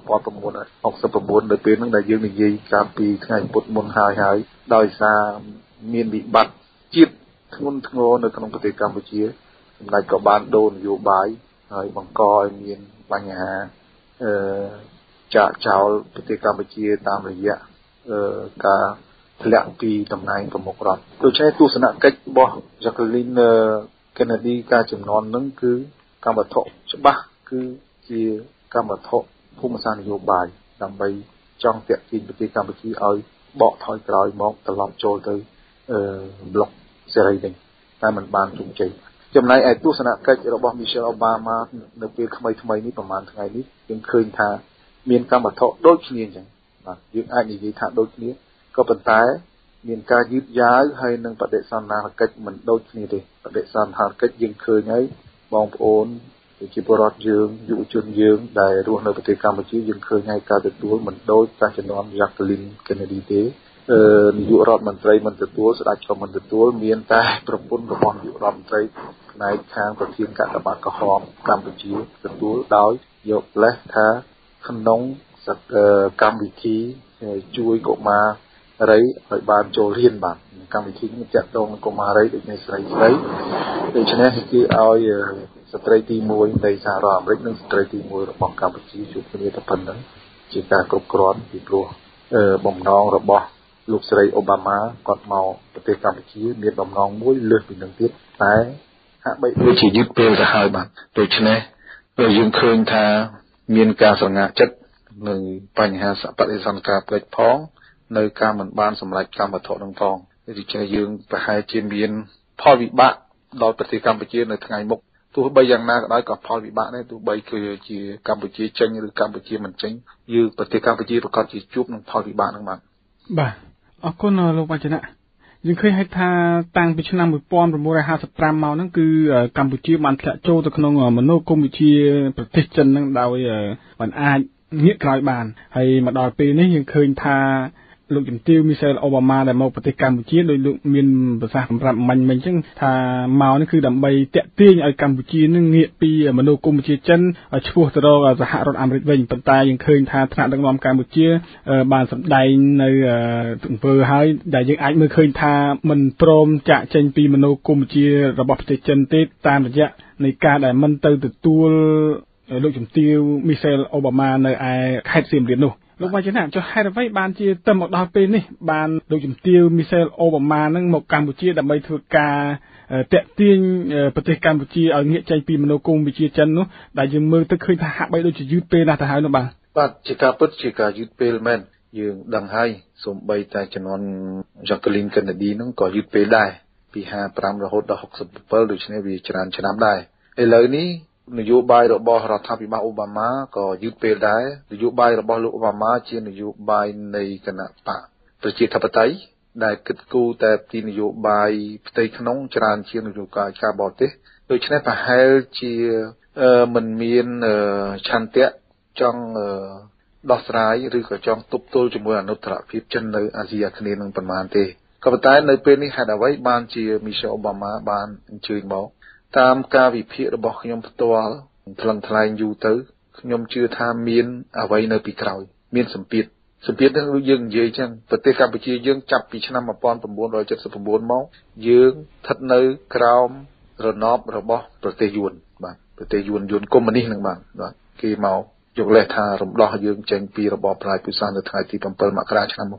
1969ដល់ពេលហ្នឹងដែលយើងនិយាយកាលពីថ្ងៃពុធមុនហើយដោយសារមានវិបត្តិជាតិធ្ងន់ធ្ងរនៅក្នុងប្រទេសកម្ពុជាសម្ដេចក៏បានដូរនយោបាយហើយបង្កឲ្យមានបញ្ហាចាកចោលប្រទេសកម្ពុជាតាមរយៈការធ្លាក់ពីតំណែងប្រមុខរដ្ឋដូច្នេះទស្សនកិច្ចរបស់ Jacqueline Kennedy ការចំនួនហ្នឹងគឺកម្មវត្ថុច្បាស់គឺជាកម្មវត្ថុភូមិសាស្ត្រនយោបាយដើម្បីចង់ទាក់ទាញប្រទេសកម្ពុជាឲ្យបកថយក្រោយមកត្រឡប់ចូលទៅប្លុកសេរីវិញតែมันបានជោគជ័យចំណែកឯទស្សនកិច្ចរបស់ Michelle Obama នៅពេលថ្មីនេះប្រហែលថ្ងៃនេះយើងឃើញថាមានកម្មវត្ថុដូចគ្នាអញ្ចឹងបាទយើងអាចនិយាយថាដូចគ្នាក៏ប៉ុន្តែមានការយឺតយ៉ាវហើយនឹងបដិសណ្ឋារកិច្ចមិនដូចគ្នាទេបដិសណ្ឋារកិច្ចយើងឃើញហើយបងប្អូនប្រជាពលរដ្ឋយើងយុវជនយើងដែលរស់នៅប្រទេសកម្ពុជាយើងឃើញហើយការទទួលមិនដូចការជំនាន់ Jacqueline Kennedy ទេនាយករដ្ឋមន្ត្រីមិនទទួលស្ដេចក៏មិនទទួលមានតែប្រពន្ធរបស់នាយករដ្ឋមន្ត្រីផ្នែកខាងប្រធានគណៈបកក្រហមកម្ពុជាទទួលដោយយកលេសថាក្នុងកម្មវិធីជួយកុមារីឲ្យបានចូលរៀនបាទកម្មវិធីនេះចាក់តងកុមារីដូចនេះស្រីដូច្នេះគឺឲ្យស្ត្រីទី1នៃសហរដ្ឋអាមេរិកនិងស្ត្រីទី1របស់កម្ពុជាជួបគ្នាតែប៉ុណ្្នឹងជាការគ្រប់គ្រាន់ពីព្រោះបំណងរបស់លោកស្រីអូបាម៉ាគាត់មកប្រទេសកម្ពុជាមានបំណងមួយលើសពីនឹងទៀតតែហាក់បីដូចជាយឺតពេលទៅហើយបាទដូច្នេះយើងឃើញថាមានការស្រងាក់ចិត្តនៅបញ្ហាបដិសណ្ឋារកិច្ចផងនៅការមិនបានសម្រេចកម្មវត្ថុនឹងផងដូច្នេះយើងប្រហែលជាមានផលវិបាកដល់ប្រទេសកម្ពុជានៅថ្ងៃមុខទោះបីយ៉ាងណាក៏ដោយក៏ផលវិបាកដែរទោះបីគឺជាកម្ពុជាចេញឬកម្ពុជាមិនចេញយើងប្រទេសកម្ពុជាប្រកាសជាជួបនឹងផលវិបាកនឹងបាទអរគុណលោកវណ្ណយើងឃើញថាតាំងពីឆ្នាំ1955មកហ្នឹងគឺកម្ពុជាបានធ្លាក់ចូលទៅក្នុងមនោគមវិជ្ជាប្រទេសចិនហ្នឹងដោយមិនអាចងាកក្រោយបានហើយមកដល់ពេលនេះយើងឃើញថាលោកជំទាវ Michelle Obama ដែលមកប្រទេសកម្ពុជាដោយលោកមានប្រសាសន៍សម្រាប់មិញអញ្ចឹងថាមកនេះគឺដើម្បីតាក់ទាញឲ្យកម្ពុជានឹងងាកពីមនោគមវិជ្ជាចិនឲ្យឆ្ពោះទៅរកសហរដ្ឋអាមេរិកវិញប៉ុន្តែយើងឃើញថាថ្នាក់ដឹកនាំកម្ពុជាបានសម្ដែងនៅអង្គើហើយដែលយើងអាចមើលឃើញថាមិនព្រមចាក់ចេញពីមនោគមវិជ្ជារបស់ប្រទេសចិនទេតាមរយៈនៃការដែលមិនទៅទទួលលោកជំទាវ Michelle Obama នៅឯខេត្តសៀមរាបនោះលោកវ៉ាចុះហេតុអ្វីបានជាទៅមកដល់ពេលនេះបានលោកជំទាវ Michelle Obama នឹងមកកម្ពុជាដើម្បីធ្វើការតាក់ទាញប្រទេសកម្ពុជាឲ្យងាកចេញពីមនោគមវិជ្ជាចិននោះដែលយើងមើលទៅឃើញថាហាក់បីដូចជាយឺតពេលណាស់ទៅហើយនោះបាទជាការពិតជាការយឺតពេលមែនយើងដឹងហើយសូម្បីតែជំនាន់ Jacqueline Kennedy នឹងក៏យឺតពេលដែរពី55រហូតដល់67ដូច្នេះវាច្រើនឆ្នាំដែរឥឡូវនេះនយោបាយរបស់រដ្ឋាភិបាលអូបាម៉ាក៏យឺតពេលដែរនយោបាយរបស់លោកអូបាម៉ាជានយោបាយនៃគណៈបកប្រជាធិបតេយ្យដែលគិតគូរតែពីនយោបាយផ្ទៃក្នុងច្រើនជាងនយោបាយការបរទេសដូច្នេះប្រហែលជាមិនមានឆន្ទៈចង់ដោះស្រាយឬក៏ចង់ទប់ទល់ជាមួយអនុត្តរភាពចិននៅអាស៊ីអាគ្នេយ៍នឹងប៉ុន្មានទេក៏ប៉ុន្តែនៅពេលនេះហេតុអ្វីបានជាមីសេលអូបាម៉ាបានអញ្ជើញមកតាមការវិភាគរបស់ខ្ញុំផ្ទាល់ថ្លឹងថ្លែងយូរទៅខ្ញុំជឿថាមានអ្វីនៅពីក្រោយមានសម្ពាធនឹងយើងនិយាយចឹងប្រទេសកម្ពុជាយើងចាប់ពីឆ្នាំ1979មកយើងស្ថិតនៅក្រោមរណបរបស់ប្រទេសយួនបាទប្រទេសយួនកុម្មុយនីសនឹងបាទគេមកយកលេសថារំដោះយើងចេញពីរបបផ្លាយពុសាននៅថ្ងៃទី7មករាឆ្នាំ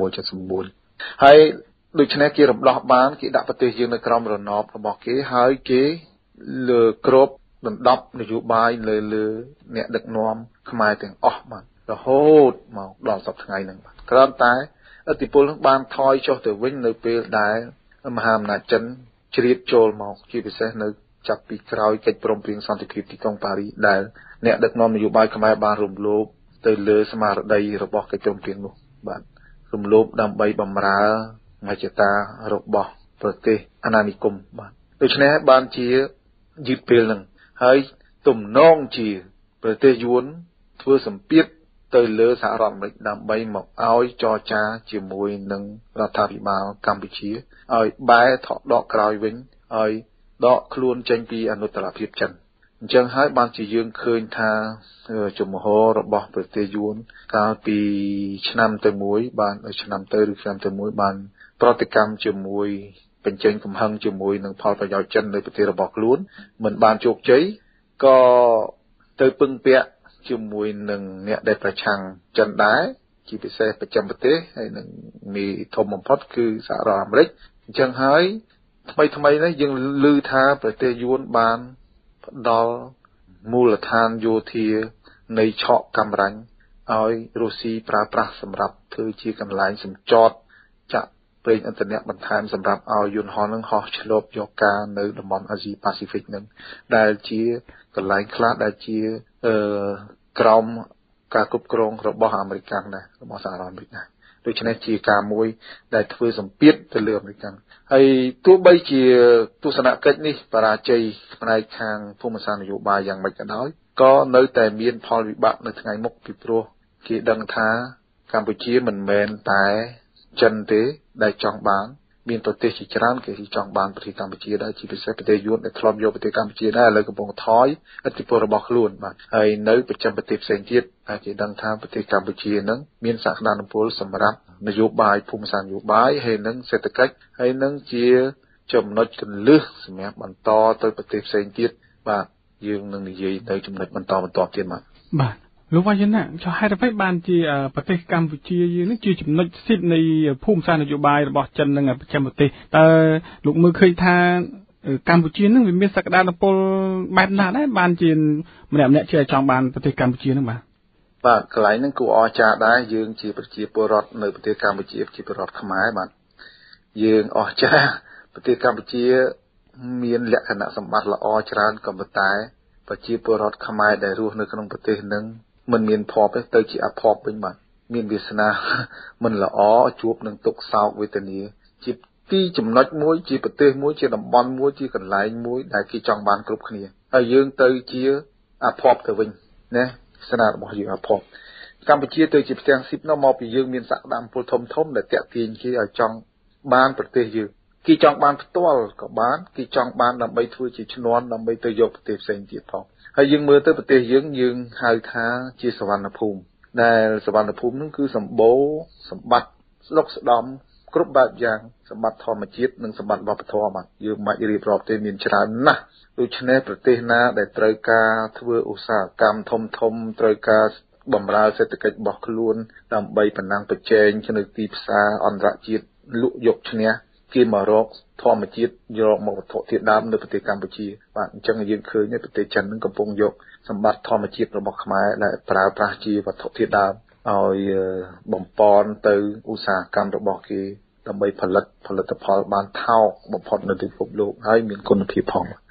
1979ហើយដូច្នេះគេរំដោះបានគេដាក់ប្រទេសយើងនៅក្រោមរណបរបស់គេហើយគេលើគ្របដណ្ដប់នយោបាយលើអ្នកដឹកនាំខ្មែរទាំងអស់បាទរហូតមកដល់សប្តាហ៍ថ្ងៃហ្នឹងបាទគ្រាន់តែឥទ្ធិពលនឹងបានថយចុះទៅវិញនៅពេលដែលមហាអំណាចចិនជ្រៀតចូលមកជាពិសេសនៅចាប់ពីក្រោយកិច្ចព្រមព្រៀងសន្តិភាពទីក្រុងប៉ារីសដែលអ្នកដឹកនាំនយោបាយខ្មែរបានរំលោភទៅលើស្មារតីរបស់កិច្ចព្រមព្រៀងនោះបាទរំលោភដើម្បីបម្រើមហិច្ឆតារបស់ប្រទេសអាណានិគមបាទដូច្នេះបានជាយឺតពេលហ្នឹងហើយទំនងជាប្រទេសយួនធ្វើសម្ពាធទៅលើសហរដ្ឋអាមេរិកដើម្បីមកឲ្យចរចាជាមួយនឹងរដ្ឋាភិបាលកម្ពុជាឲ្យបែរថកដកក្រោយវិញឲ្យដកខ្លួនចេញពីអនុត្តរភាពចិនអញ្ចឹងហើយបានជាយើងឃើញថាជំហររបស់ប្រទេសយួនកាលពីឆ្នាំទៅមួយបានឆ្នាំទៅមួយបានប្រតិកម្មជាមួយបញ្ចេញកំហឹងជាមួយនឹងផលប្រយោជន៍ចិននៅប្រទេសរបស់ខ្លួនមិនបានជោគជ័យក៏ទៅពឹងពាក់ជាមួយនឹងអ្នកដែលប្រឆាំងចិនដែរជាពិសេសប្រចាំប្រទេសហើយនឹងមីធំបំផុតគឺសហរដ្ឋអាមេរិកអញ្ចឹងហើយថ្មីនេះយើងឮថាប្រទេសយួនបានផ្ដល់មូលដ្ឋានយោធានៃឆកកាំរ៉ាញ់ឲ្យរុស្ស៊ីប្រើប្រាស់សម្រាប់ធ្វើជាកន្លែងសម្ចតចាក់ប្រេងឥន្ធនៈបន្ថែមសម្រាប់ឲ្យយន្តហោះនឹងហោះឆ្លប់យកការនៅតំបន់អាស៊ីប៉ាស៊ីហ្វិកនឹងដែលជាកន្លែងខ្លះដែលជាក្រោមការគ្រប់គ្រងរបស់អាមេរិកដែររបស់សហរដ្ឋអាមេរិកដែរដូច្នេះជាការមួយដែលធ្វើសម្ពាធទៅលើអាមេរិកហើយទោះបីជាទស្សនកិច្ចនេះបរាជ័យផ្នែកខាងភូមិសាស្ត្រនយោបាយយ៉ាងម៉េចក៏ដោយក៏នៅតែមានផលវិបាកនៅថ្ងៃមុខពីព្រោះគេដឹងថាកម្ពុជាមិនមែនតែចិនទេដែលចង់បានមានប្រទេសជាច្រើនគេចង់បានប្រទេសកម្ពុជាដែរជាពិសេសប្រទេសយួនដែលធ្លាប់យកប្រទេសកម្ពុជាដែរឥឡូវកំពុងថយឥទ្ធិពលរបស់ខ្លួនបាទហើយនៅប្រចាំប្រទេសផ្សេងទៀតតែគេដឹងថាប្រទេសកម្ពុជានឹងមានសក្តានុពលសម្រាប់នយោបាយភូមិសាស្ត្រនយោបាយហើយនឹងសេដ្ឋកិច្ចហើយនឹងជាចំណុចគន្លឹះសម្រាប់បន្តទៅប្រទេសផ្សេងទៀតបាទយើងនឹងនិយាយទៅចំណុចបន្តទៀតបាទលោកវ៉ាយណាចុះហេតុអ្វីបានជាប្រទេសកម្ពុជាយើងនេះជាចំណុចស៊ីបនៃភូមិសាស្ត្រនយោបាយរបស់ចិននិងប្រចាំប្រទេសតើលោកមើលឃើញថាកម្ពុជានឹងវាមានសក្តានុពលបែបណាដែរបានជាម្នាក់ជាចង់បានប្រទេសកម្ពុជានឹងបាទកន្លែងហ្នឹងគួរអស្ចារ្យដែរយើងជាប្រជាពលរដ្ឋនៅប្រទេសកម្ពុជាជាពលរដ្ឋខ្មែរបាទយើងអស្ចារ្យប្រទេសកម្ពុជាមានលក្ខណៈសម្បត្តិល្អច្រើនក៏ប៉ុន្តែប្រជាពលរដ្ឋខ្មែរដែលរស់នៅក្នុងប្រទេសហ្នឹងមិនមានភ័ព្វទេទៅជាអភ័ព្វវិញបាទមានវាសនាមិនល្អជួបនឹងទុក្ខសោកវេទនាជាទីចំណុចមួយជាប្រទេសមួយជាតំបន់មួយជាកន្លែងមួយដែលគេចង់បានគ្រប់គ្នាហើយយើងទៅជាអភ័ព្វទៅវិញណាស្នារបស់យើងអភ័ព្វកម្ពុជាទៅជាផ្ទាំងស៊ីបនោះមកពីយើងមានសក្តានុពលធំដែលតាក់ទាញគេឲ្យចង់បានប្រទេសយើងគេចង់បានផ្ទាល់ក៏បានគេចង់បានដើម្បីធ្វើជាឈ្នន់ដើម្បីទៅយកប្រទេសផ្សេងទៀតផងហើយយើងមើលទៅប្រទេសយើងហៅថាជាសវណ្ណភូមិដែលសវណ្ណភូមិនោះគឺសម្បូរសម្បត្តិស្ដុកស្ដំគ្រប់បែបយ៉ាងសម្បត្តិធម្មជាតិនិងសម្បត្តិវប្បធម៌បាទយើងមិនរៀបរាប់ទេមានច្រើនណាស់ដូច្នេះប្រទេសណាដែលត្រូវការធ្វើឧស្សាហកម្មធំត្រូវការបម្រើសេដ្ឋកិច្ចរបស់ខ្លួនដើម្បីប្រណាំងប្រជែងនៅទីផ្សារអន្តរជាតិលក់យកឈ្នះគេមករកធម្មជាតិយកមកវត្ថុធាតុដើមនៅប្រទេសកម្ពុជាបាទអញ្ចឹងយើងឃើញប្រទេសចិននឹងកំពុងយកសម្បត្តិធម្មជាតិរបស់ខ្មែរដែលប្រើប្រាស់ជាវត្ថុធាតុដើមឲ្យបំពន់ទៅឧស្សាហកម្មរបស់គេដើម្បីផលិតផលបានថោកបំផុតនៅពិភពលោកហើយមានគុណភាពផង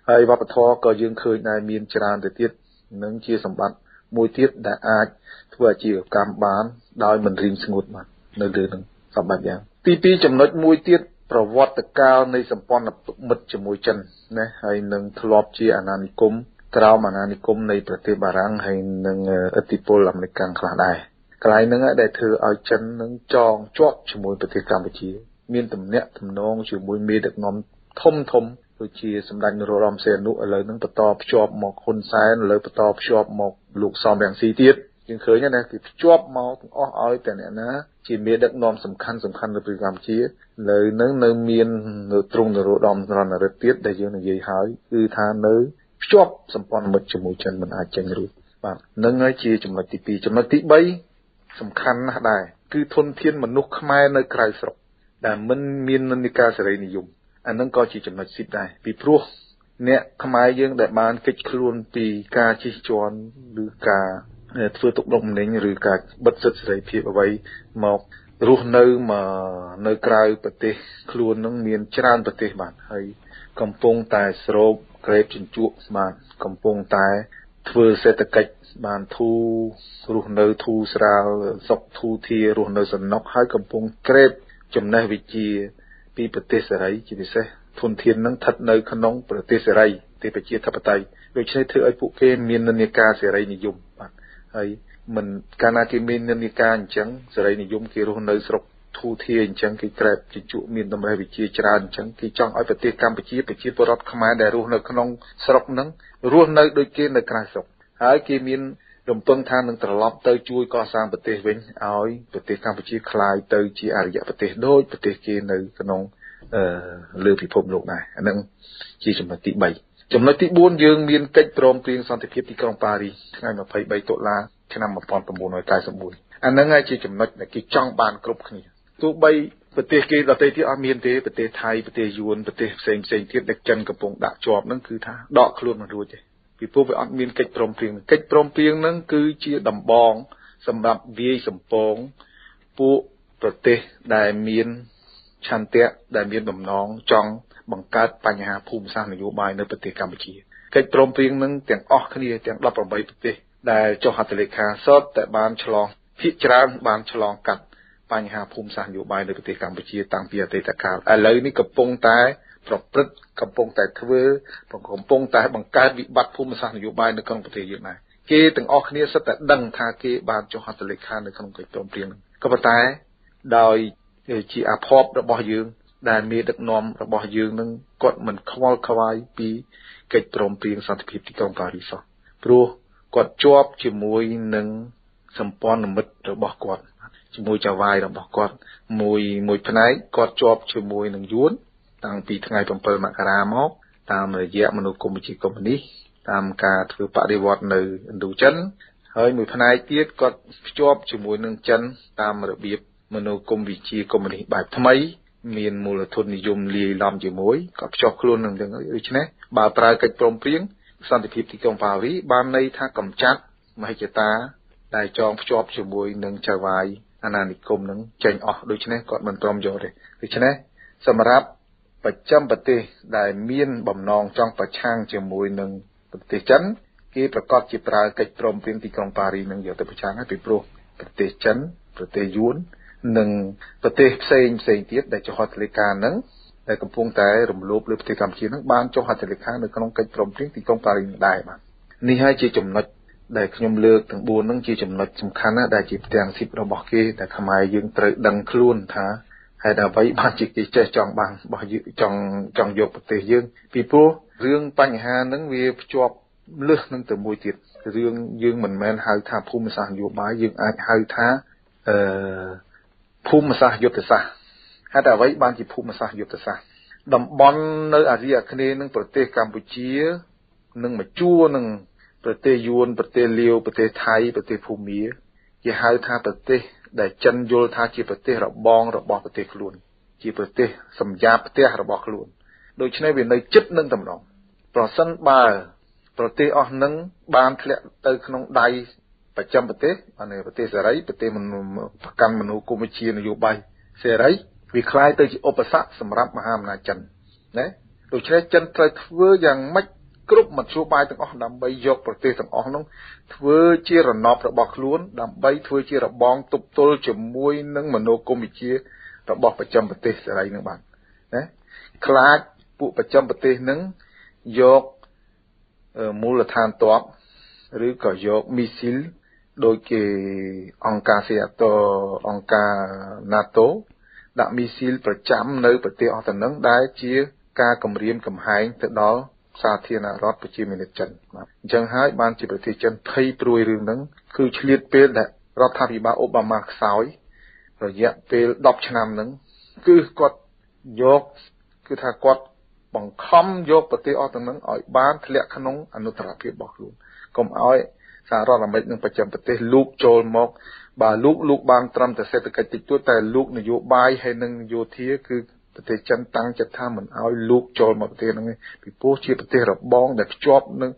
ហើយវប្បធម៌ក៏យើងឃើញដែរមានច្រើនទៅទៀតនឹងជាសម្បត្តិមួយទៀតដែលអាចធ្វើអាជីវកម្មបានដោយមិនរីងស្ងួតបាននៅលើនឹងសម្បត្តិយ៉ាងទី2ចំណុចមួយទៀតប្រវត្តិកាលនៃសម្ព័ន្ធមិត្តជាមួយចិនណាហើយនឹងធ្លាប់ជាអាណានិគមក្រោមអាណានិគមនៃប្រទេសបារាំងហើយនឹងឥទ្ធិពលអាមេរិកខ្លះដែរកន្លែងហ្នឹងដែលធ្វើឲ្យចិននឹងចងជាប់ជាមួយប្រទេសកម្ពុជាមានទំនាក់ទំនងជាមួយមេដឹកនាំធំដូចជាសម្ដេចនរោត្តមសីហនុឥឡូវហ្នឹងបន្តភ្ជាប់មកហ៊ុនសែនឥឡូវបន្តភ្ជាប់មកលោកសំរងស៊ីទៀតយើងឃើញណាគេភ្ជាប់មកទាំងអស់ឲ្យតែអ្នកណាជាមេដឹកនាំសំខាន់នៅប្រទេសកម្ពុជាឥឡូវហ្នឹងនៅមាននៅទ្រង់នរោត្តមរណរដ្ឋទៀតដែលយើងនិយាយហើយគឺថានៅភ្ជាប់សម្ព័ន្ធមិត្តជាមួយចិនមិនអាចចេញរួចបាទនឹងហើយជាចំណុចទី2ចំណុចទី3សំខាន់ណាស់ដែរគឺធនធានមនុស្សខ្មែរនៅក្រៅស្រុកដែលមិនមាននិន្នាការសេរីនិយមអានឹងក៏ជាចំណុចស៊ីបដែរពីព្រោះអ្នកខ្មែរយើងដែលបានកិច្ចខ្លួនពីការជិះជាន់ឬការធ្វើទុកបុកម្នេញឬការបិទសិទ្ធិសេរីភាពអ្វីមករស់នៅក្រៅប្រទេសខ្លួននឹងមានច្រើនប្រទេសបាទហើយកំពុងតែស្រូបក្រេបជញ្ជក់បាទកំពុងតែធ្វើសេដ្ឋកិច្ចបានធូររស់នៅធូរស្រាលសុខធូរធាររស់នៅសំណុកហើយកំពុងក្រេបចំណេះវិជ្ជាពីប្រទេសសេរីជាពិសេសធនធាននឹងស្ថិតនៅក្នុងប្រទេសសេរីប្រទេសប្រជាធិបតេយ្យដូច្នេះធ្វើឲ្យពួកគេមាននិន្នាការសេរីនិយមបាទហើយមិនកាលណាគេមាននិន្នាការអញ្ចឹងសេរីនិយមគេរស់នៅស្រុកធូរធារអញ្ចឹងគេក្រែបជញ្ជក់មានតម្រេះវិជាច្រើនអញ្ចឹងគេចង់ឲ្យប្រទេសកម្ពុជាប្រជាពលរដ្ឋខ្មែរដែលរស់នៅក្នុងស្រុកហ្នឹងរស់នៅដូចគេនៅក្រៅស្រុកហើយគេមានរំពឹងថានឹងត្រឡប់ទៅជួយកសាងប្រទេសវិញឲ្យប្រទេសកម្ពុជាក្លាយទៅជាអរិយប្រទេសដូចប្រទេសគេនៅក្នុងលើពិភពលោកដែរអានឹងជាចំណុចទី3ចំណុចទី4យើងមានកិច្ចព្រមព្រៀងសន្តិភាពទីក្រុងប៉ារីសថ្ងៃ23តុលាឆ្នាំ1991អានឹងហើយជាចំណុចដែលគេចង់បានគ្រប់គ្នាទោះបីប្រទេសគេដទៃទៀតអត់មានទេប្រទេសថៃប្រទេសយួនប្រទេសផ្សេងទៀតដែលចិនកំពុងដាក់ជាប់ហ្នឹងគឺថាដកខ្លួនមិនរួចទេពីព្រោះវាអត់មានកិច្ចព្រមព្រៀងហ្នឹងគឺជាដំបងសម្រាប់វាយសម្ពងពួកប្រទេសដែលមានឆន្ទៈដែលមានបំណងចង់បង្កើតបញ្ហាភូមិសាស្ត្រនយោបាយនៅប្រទេសកម្ពុជាកិច្ចព្រមព្រៀងនឹងទាំងអស់គ្នាទាំង18ប្រទេសដែលចុះហត្ថលេខាសុទ្ធតែបានឆ្លងភាគច្រើនបានឆ្លងកាត់បញ្ហាភូមិសាស្ត្រនយោបាយនៅប្រទេសកម្ពុជាតាំងពីអតីតកាលឥឡូវនេះកំពុងតែប្រព្រឹត្តកំពុងតែធ្វើកំពុងតែបង្កើតវិបត្តិភូមិសាស្ត្រនយោបាយនៅក្នុងប្រទេសយើងដែរគេទាំងអស់គ្នាសុទ្ធតែដឹងថាគេបានចុះហត្ថលេខានៅក្នុងកិច្ចព្រមព្រៀងនេះក៏ប៉ុន្តែដោយជាអភ័ព្វរបស់យើងដែលមេដឹកនាំរបស់យើងនឹងគាត់មិនខ្វល់ខ្វាយពីកិច្ចព្រមព្រៀងសន្តិភាពទីក្រុងប៉ារីសព្រោះគាត់ជាប់ជាមួយនឹងសម្ព័ន្ធមិត្តរបស់គាត់ជាមួយចៅហ្វាយរបស់គាត់មួយផ្នែកគាត់ជាប់ជាមួយនឹងយួនតាំងពីថ្ងៃ7មករាមកតាមរយៈមនោគមវិជ្ជាកុម្មុយនីសតាមការធ្វើបដិវត្តនៅឥណ្ឌូចិនហើយមួយផ្នែកទៀតគាត់ភ្ជាប់ជាមួយនឹងចិនតាមរបៀបមនោគមវិជ្ជាកុម្មុយនីសបែបថ្មីមានមូលធននិយមលាយឡំជាមួយក៏ភ្ជាប់ខ្លួននឹងចឹងដូច្នេះបើប្រើកិច្ចព្រមព្រៀងសន្តិភាពទីក្រុងប៉ារីសបានន័យថាកម្ចាត់មហិច្ឆតាដែលចងភ្ជាប់ជាមួយនឹងចៅហ្វាយអាណានិគមនឹងចេញអស់ដូច្នេះគាត់មិនព្រមយកទេដូច្នេះសម្រាប់ប្រចាំប្រទេសដែលមានបំណងចង់ប្រឆាំងជាមួយនឹងប្រទេសចិនគេប្រកាសជាប្រើកិច្ចព្រមព្រៀងទីក្រុងប៉ារីសនឹងយកទៅប្រឆាំងហើយពីព្រោះប្រទេសចិនប្រទេសយួននិងប្រទេសផ្សេងទៀតដែលចុះហត្ថលេខានឹងដែលកំពុងតែរំលោភលើប្រទេសកម្ពុជានឹងបានចុះហត្ថលេខានៅក្នុងកិច្ចព្រមព្រៀងទីក្រុងប៉ារីសនឹងដែរបាទនេះហើយជាចំណុចដែលខ្ញុំលើកទាំង4នឹងជាចំណុចសំខាន់ណាស់ដែលជាផ្ទាំងស៊ីបរបស់គេតែខ្មែរយើងត្រូវដឹងខ្លួនថាហេតុអ្វីបានជាគេចេះចង់បានរបស់យើងចង់យកប្រទេសយើងពីព្រោះរឿងបញ្ហានឹងវាភ្ជាប់លើសនឹងទៅមួយទៀតរឿងយើងមិនមែនហៅថាភូមិសាស្ត្រនយោបាយយើងអាចហៅថាភូមិសាស្ត្រយុទ្ធសាស្ត្រហេតុអ្វីបានជាភូមិសាស្ត្រយុទ្ធសាស្ត្រតំបន់នៅអាស៊ីអាគ្នេយ៍នឹងប្រទេសកម្ពុជានឹងមកជួរនឹងប្រទេសយួនប្រទេសលាវប្រទេសថៃប្រទេសភូមាគេហៅថាប្រទេសដែលចិនយល់ថាជាប្រទេសរបងរបស់ប្រទេសខ្លួនជាប្រទេសសម្យាបផ្ទះរបស់ខ្លួនដូច្នេះវានៅជិតនឹងតំណងប្រសិនបើប្រទេសអស់នឹងបានធ្លាក់ទៅក្នុងដៃប្រចាំប្រទេសប្រទេសសេរីប្រទេសប្រកាន់មនោគមវិជ្ជានយោបាយសេរីវាคล้ายទៅជាឧបសគ្គសម្រាប់មហាអំណាចចិនណាដូច្នេះចិនត្រូវធ្វើយ៉ាងម៉េចគ្រប់មធ្យោបាយទាំងអស់ដើម្បីយកប្រទេសទាំងអស់នោះធ្វើជារណបរបស់ខ្លួនដើម្បីធ្វើជារបងទប់ទល់ជាមួយនឹងមនោគមវិជ្ជារបស់ប្រចាំប្រទេសសេរីនឹងបានណាខ្លាចពួកប្រចាំប្រទេសនឹងយកមូលដ្ឋានទ័ពឬក៏យកមីស៊ីលដោយគេអង្គការសេអាតូអង្គការ NATO ដាក់មីស៊ីលប្រចាំនៅប្រទេសអស់ទៅនឹងដែលជាការគំរាមកំហែងទៅដល់សាធារណរដ្ឋប្រជាមានិតចិនបាទអញ្ចឹងហើយបានជាប្រទេសចិនភ័យព្រួយរឿងហ្នឹងគឺឆ្លៀតពេលដែលរដ្ឋាភិបាលអូបាម៉ាខ្សោយរយៈពេល10ឆ្នាំហ្នឹងគឺគាត់យកគឺថាគាត់បង្ខំយកប្រទេសអស់ទាំងហ្នឹងឲ្យបានធ្លាក់ក្នុងអនុត្តរភាពរបស់ខ្លួនកុំឲ្យសហរដ្ឋអាមេរិកនិងប្រចាំប្រទេសលូកចូលមកបើលូកបានត្រឹមតែសេដ្ឋកិច្ចតិចតួចតែលូកនយោបាយហើយនិងយោធាគឺប្រទេសចិនតាំងចិត្តថាមិនឲ្យលូកចូលមកប្រទេសហ្នឹងទេពីព្រោះជាប្រទេសរបងដែលជាប់នឹង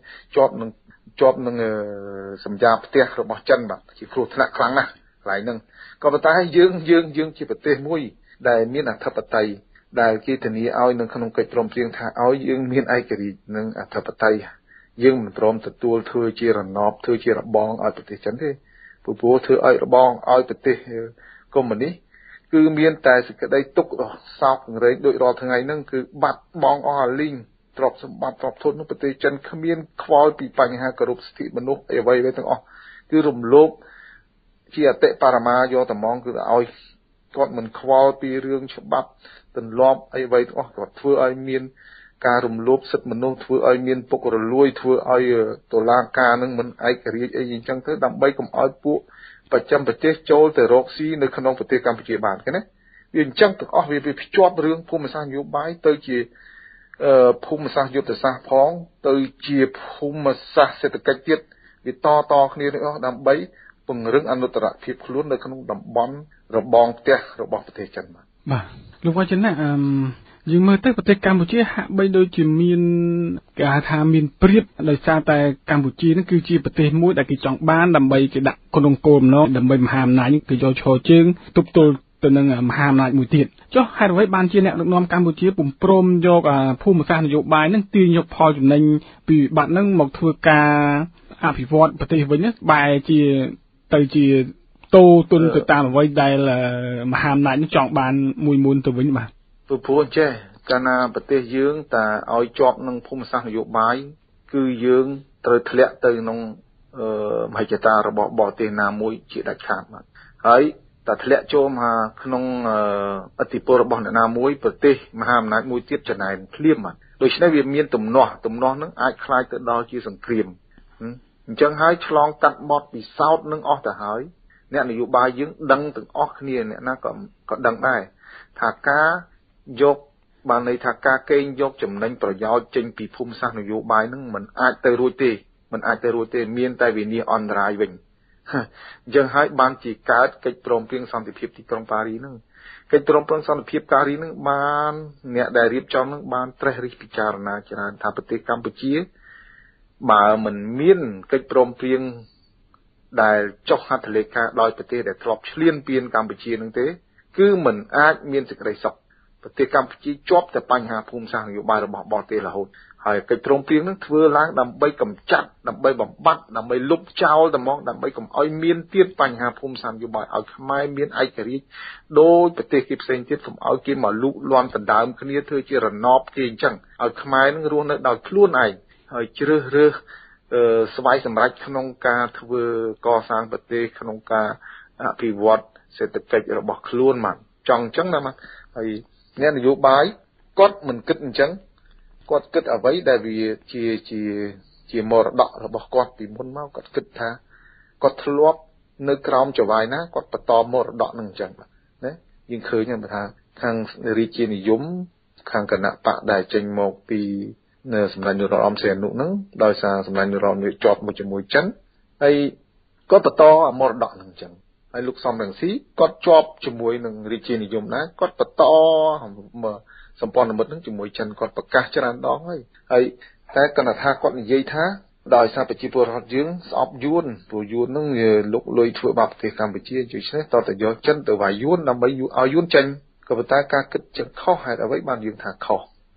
សម្យាផ្ទះរបស់ចិនបាទជាគ្រោះថ្នាក់ខ្លាំងណាស់កន្លែងហ្នឹងក៏ប៉ុន្តែយើងជាប្រទេសមួយដែលមានអធិបតេយ្យដែលគេធានាឲ្យនៅក្នុងកិច្ចព្រមព្រៀងថាឲ្យយើងមានឯករាជ្យនិងអធិបតេយ្យយើងមិនព្រមទទួលធ្វើជារណបធ្វើជារបងឲ្យប្រទេសចិនទេព្រោះធ្វើឲ្យរបងឲ្យប្រទេសកុម្មុយនីសគឺមានតែសេចក្តីទុក្ខសោកសង្រេងដូចរាល់ថ្ងៃហ្នឹងគឺបាត់បង់អស់អាលីងទ្រព្យសម្បត្តិទ្រព្យធននោះប្រទេសចិនគ្មានខ្វល់ពីបញ្ហាគោរពសិទ្ធិមនុស្សអ្វីៗទាំងអស់គឺរំលោភជាអតិបរមាយកតែហ្មងគឺឲ្យគាត់មិនខ្វល់ពីរឿងច្បាប់ទម្លាប់អីអ្វីទាំងអស់គាត់ធ្វើឲ្យមានការរំលោភសិទ្ធិមនុស្សធ្វើឲ្យមានពុករលួយធ្វើឲ្យតុលាការនឹងមិនឯករាជ្យអីអញ្ចឹងទៅដើម្បីកុំឲ្យពួកប្រចាំប្រទេសចូលទៅរកស៊ីនៅក្នុងប្រទេសកម្ពុជាបានឃើញទេវាអញ្ចឹងទាំងអស់វាភ្ជាប់រឿងភូមិសាស្ត្រនយោបាយទៅជាភូមិសាស្ត្រយុទ្ធសាស្ត្រផងទៅជាភូមិសាស្ត្រសេដ្ឋកិច្ចទៀតវាតគ្នាទាំងអស់ដើម្បីពង្រឹងអនុត្តរភាពខ្លួននៅក្នុងតំបន់របងផ្ទះរបស់ប្រទេសចិនបាទលោកវ៉ាចិនណាយើងមើលទៅប្រទេសកម្ពុជាហាក់បីដូចជាមានគេហៅថាមានព្រៀបដោយសារតែកម្ពុជានឹងគឺជាប្រទេសមួយដែលគេចង់បានដើម្បីគេដាក់ក្នុងគោលបំណងដើម្បីមហាអំណាចគេយកឈរជើងទប់ទល់ទៅនឹងមហាអំណាចមួយទៀតចុះហេតុអ្វីបានជាអ្នកដឹកនាំកម្ពុជាពុំព្រមយកភូមិសាស្ត្រនយោបាយនឹងទាញយកផលចំណេញពីវិបត្តិនឹងមកធ្វើការអភិវឌ្ឍប្រទេសវិញបែរជាទៅជាតូទុនទៅតាមអ្វីដែលមហាអំណាចនឹងចង់បានមួយមុនទៅវិញបាទព្រោះចេះកាលណាប្រទេសយើងតែឲ្យជាប់នឹងភូមិសាស្ត្រនយោបាយគឺយើងត្រូវធ្លាក់ទៅក្នុងមហិច្ឆតារបស់បរទេសណាមួយជាដាច់ខាតបាទហើយតែធ្លាក់ចូលមកក្នុងឥទ្ធិពលរបស់អ្នកណាមួយប្រទេសមហាអំណាចមួយទៀតចំណែនភ្លាមបាទដូច្នេះវាមានទំនាស់នឹងអាចคล้ายទៅដល់ជាសង្គ្រាមអញ្ចឹងហើយឆ្លងកាត់បទពិសោធន៍នឹងអស់ទៅហើយអ្នកនយោបាយយើងដឹងទាំងអស់គ្នាអ្នកណាក៏ដឹងដែរថាការយកបានន័យថាការកេងយកចំណេញប្រយោជន៍ចេញពីភូមិសាស្ត្រនយោបាយនឹងមិនអាចទៅរួចទេមានតែវិនិច្ឆ័យអន្តរាយវិញអញ្ចឹងហើយបានជាកើតកិច្ចព្រមព្រៀងសន្តិភាពទីក្រុងប៉ារីសហ្នឹងកិច្ចព្រមព្រៀងសន្តិភាពប៉ារីសហ្នឹងបានអ្នកដែលរៀបចំហ្នឹងបានត្រេះរិះពិចារណាច្រើនថាប្រទេសកម្ពុជាបើមិនមានកិច្ចព្រមព្រៀងដែលចុះហត្ថលេខាដោយប្រទេសដែលធ្លាប់ឈ្លានពានកម្ពុជានឹងទេគឺមិនអាចមានសេចក្តីសុខប្រទេសកម្ពុជាជាប់តែបញ្ហាភូមិសាស្ត្រនយោបាយរបស់បរទេសរហូតហើយកិច្ចព្រមព្រៀងនឹងធ្វើឡើងដើម្បីកម្ចាត់ដើម្បីបំបត្តិដើម្បីលុបចោលតែហ្មងដើម្បីកុំឲ្យមានទៀតបញ្ហាភូមិសាស្ត្រនយោបាយឲ្យខ្មែរមានឯករាជ្យដោយប្រទេសគេផ្សេងទៀតកុំឲ្យគេមកលូកលាន់ដណ្ដើមគ្នាធ្វើជារណបគេអញ្ចឹងឲ្យខ្មែរនឹងរស់នៅដោយខ្លួនឯងហើយជ្រើសរើសស្វ័យសម្រេចក្នុងការធ្វើកសាងប្រទេសក្នុងការអភិវឌ្ឍសេដ្ឋកិច្ចរបស់ខ្លួនមកចង់អញ្ចឹងណាមកហើយអ្នកនយោបាយគាត់មិនគិតអញ្ចឹងគាត់គិតអ្វីដែលវាជាមរតករបស់គាត់ពីមុនមកគាត់គិតថាគាត់ធ្លាប់នៅក្រោមចវាយណាគាត់បន្តមរតកនឹងអញ្ចឹងណាយើងឃើញថាខាងរាជានិយមខាងគណៈបកដែលចេញមកពីនៅសម្ដេចនរោត្តមសីហនុហ្នឹងដោយសារសម្ដេចនរោត្តមវាជាប់មួយជាមួយចិនហើយគាត់បន្តមរតកនឹងអញ្ចឹងហើយលោកសំរងស៊ីគាត់ជាប់ជាមួយនឹងរាជានិយមដែរគាត់បន្តសម្ព័ន្ធមិត្តនឹងជាមួយចិនគាត់ប្រកាសច្រើនដងហើយតែគាត់ថាគាត់និយាយថាដោយសារប្រជាពលរដ្ឋយើងស្អប់យួនព្រោះយួននឹងលុកលុយធ្វើបាបប្រទេសកម្ពុជាដូច្នេះតើតយកចិនទៅវាយយួនដើម្បីឲ្យយួនចេញក៏ប៉ុន្តែការគិតចឹងខុសហេតុអ្វីបានយើងថាខុស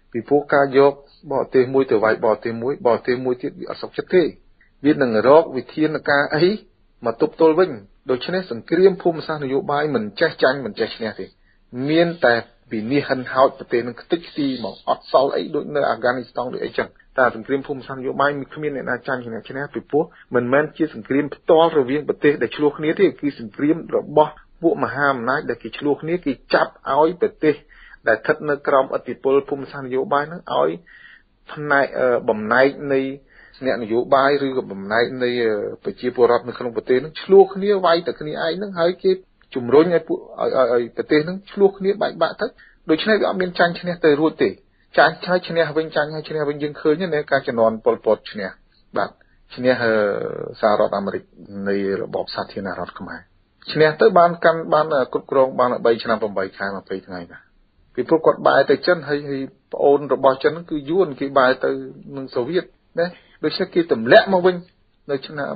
ពីព្រោះការយកបរទេសមួយទៅវាយបរទេសមួយទៀតវាអត់សុខចិត្តទេវានឹងរកវិធានការអីមកទប់ទល់វិញដូច្នេះសង្គ្រាមភូមិសាស្ត្រនយោបាយមិនចេះចាញ់មិនចេះឈ្នះទេមានតែពីនេះហិនហោចប្រទេសនឹងខ្ទេចខ្ទីមកអត់សល់អីដូចនៅអាហ្គានីស្ថានដូចអីចឹងតែសង្គ្រាមភូមិសាស្ត្រនយោបាយគ្មានអ្នកណាចាញ់ឈ្នះពីព្រោះមិនមែនជាសង្គ្រាមផ្ទាល់រវាងប្រទេសដែលឆ្លោះគ្នាទេគឺសង្គ្រាមរបស់ពួកមហាអំណាចដែលគេឆ្លោះគ្នាគេចាប់ឲ្យប្រទេសដែលស្ថិតនៅក្រោមឥទ្ធិពលភូមិសាស្ត្រនយោបាយហ្នឹងឲ្យផ្នែកបំណែកនៃអ្នកនយោបាយឬក៏បំណែកនៃប្រជាពលរដ្ឋនៅក្នុងប្រទេសហ្នឹងឆ្លោះគ្នាវាយតែគ្នាឯងហ្នឹងហើយគេជំរុញឲ្យពួកឲ្យប្រទេសហ្នឹងឆ្លោះគ្នាបែកបាក់ទៅដូច្នេះវាអត់មានចាញ់ឈ្នះទៅរួចទេចាញ់ហើយឈ្នះវិញចាញ់ហើយឈ្នះវិញយើងឃើញនៅការជំនាន់ប៉ុលពតឈ្នះបាទឈ្នះសហរដ្ឋអាមេរិកនៃរបបសាធារណរដ្ឋខ្មែរឈ្នះទៅបានកាន់បានគ្រប់គ្រងបាន3ឆ្នាំ8ខែ20ថ្ងៃបាទពីព្រោះគាត់បែរទៅចិនហើយប្អូនរបស់ចិនគឺយួនគេបែរទៅនឹងសូវៀតណាដូច្នេះគេទម្លាក់មកវិញនៅឆ្នាំ